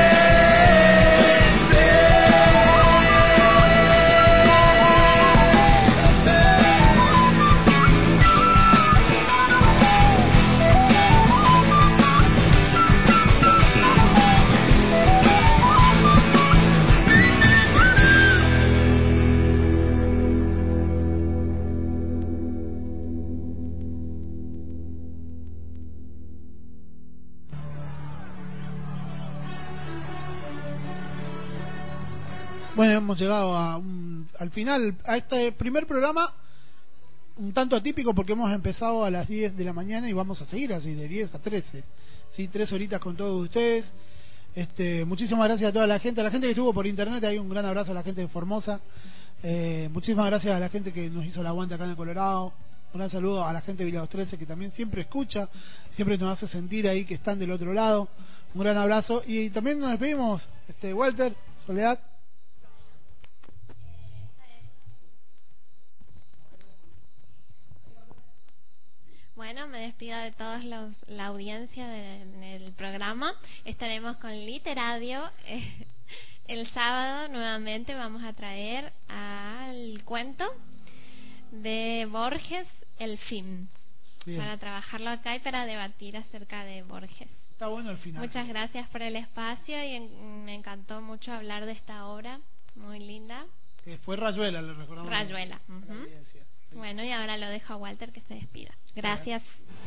Bueno, hemos llegado a un, al final, a este primer programa, un tanto atípico porque hemos empezado a las diez de la mañana y vamos a seguir así, de diez a trece. ¿Sí? Tres horitas con todos ustedes. Este, muchísimas gracias a toda la gente, a la gente que estuvo por internet, hay un gran abrazo a la gente de Formosa. Eh, muchísimas gracias a la gente que nos hizo el aguante acá en el Colorado. Un gran saludo a la gente de Villa dos trece que también siempre escucha, siempre nos hace sentir ahí que están del otro lado. Un gran abrazo y también nos despedimos, este, Walter, Soledad. Bueno, me despido de toda la audiencia del programa. Estaremos con Literadio. Eh, el sábado nuevamente vamos a traer al cuento de Borges, El fin. Bien. Para trabajarlo acá y para debatir acerca de Borges. Está bueno el final. Muchas gracias por el espacio y en, me encantó mucho hablar de esta obra, muy linda. Que fue Rayuela, lo recordamos. Rayuela. Uh-huh. Sí. Bueno, y ahora lo dejo a Walter que se despida. Gracias.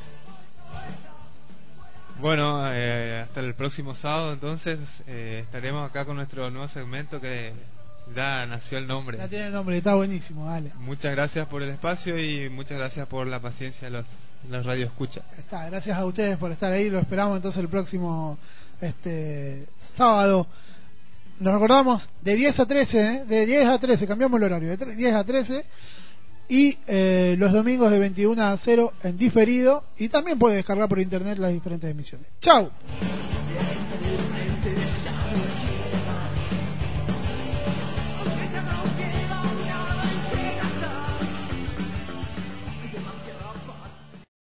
Bueno, eh, hasta el próximo sábado entonces eh, estaremos acá con nuestro nuevo segmento que ya nació el nombre. Ya tiene el nombre, está buenísimo, dale. Muchas gracias por el espacio y muchas gracias por la paciencia de los, los radioescuchas. Está, gracias a ustedes por estar ahí, lo esperamos entonces el próximo este sábado. Nos recordamos de diez a trece, ¿eh? De diez a trece, cambiamos el horario, de diez a trece. Y eh, los domingos de veintiuno a cero en diferido. Y también puede descargar por internet las diferentes emisiones. ¡Chao!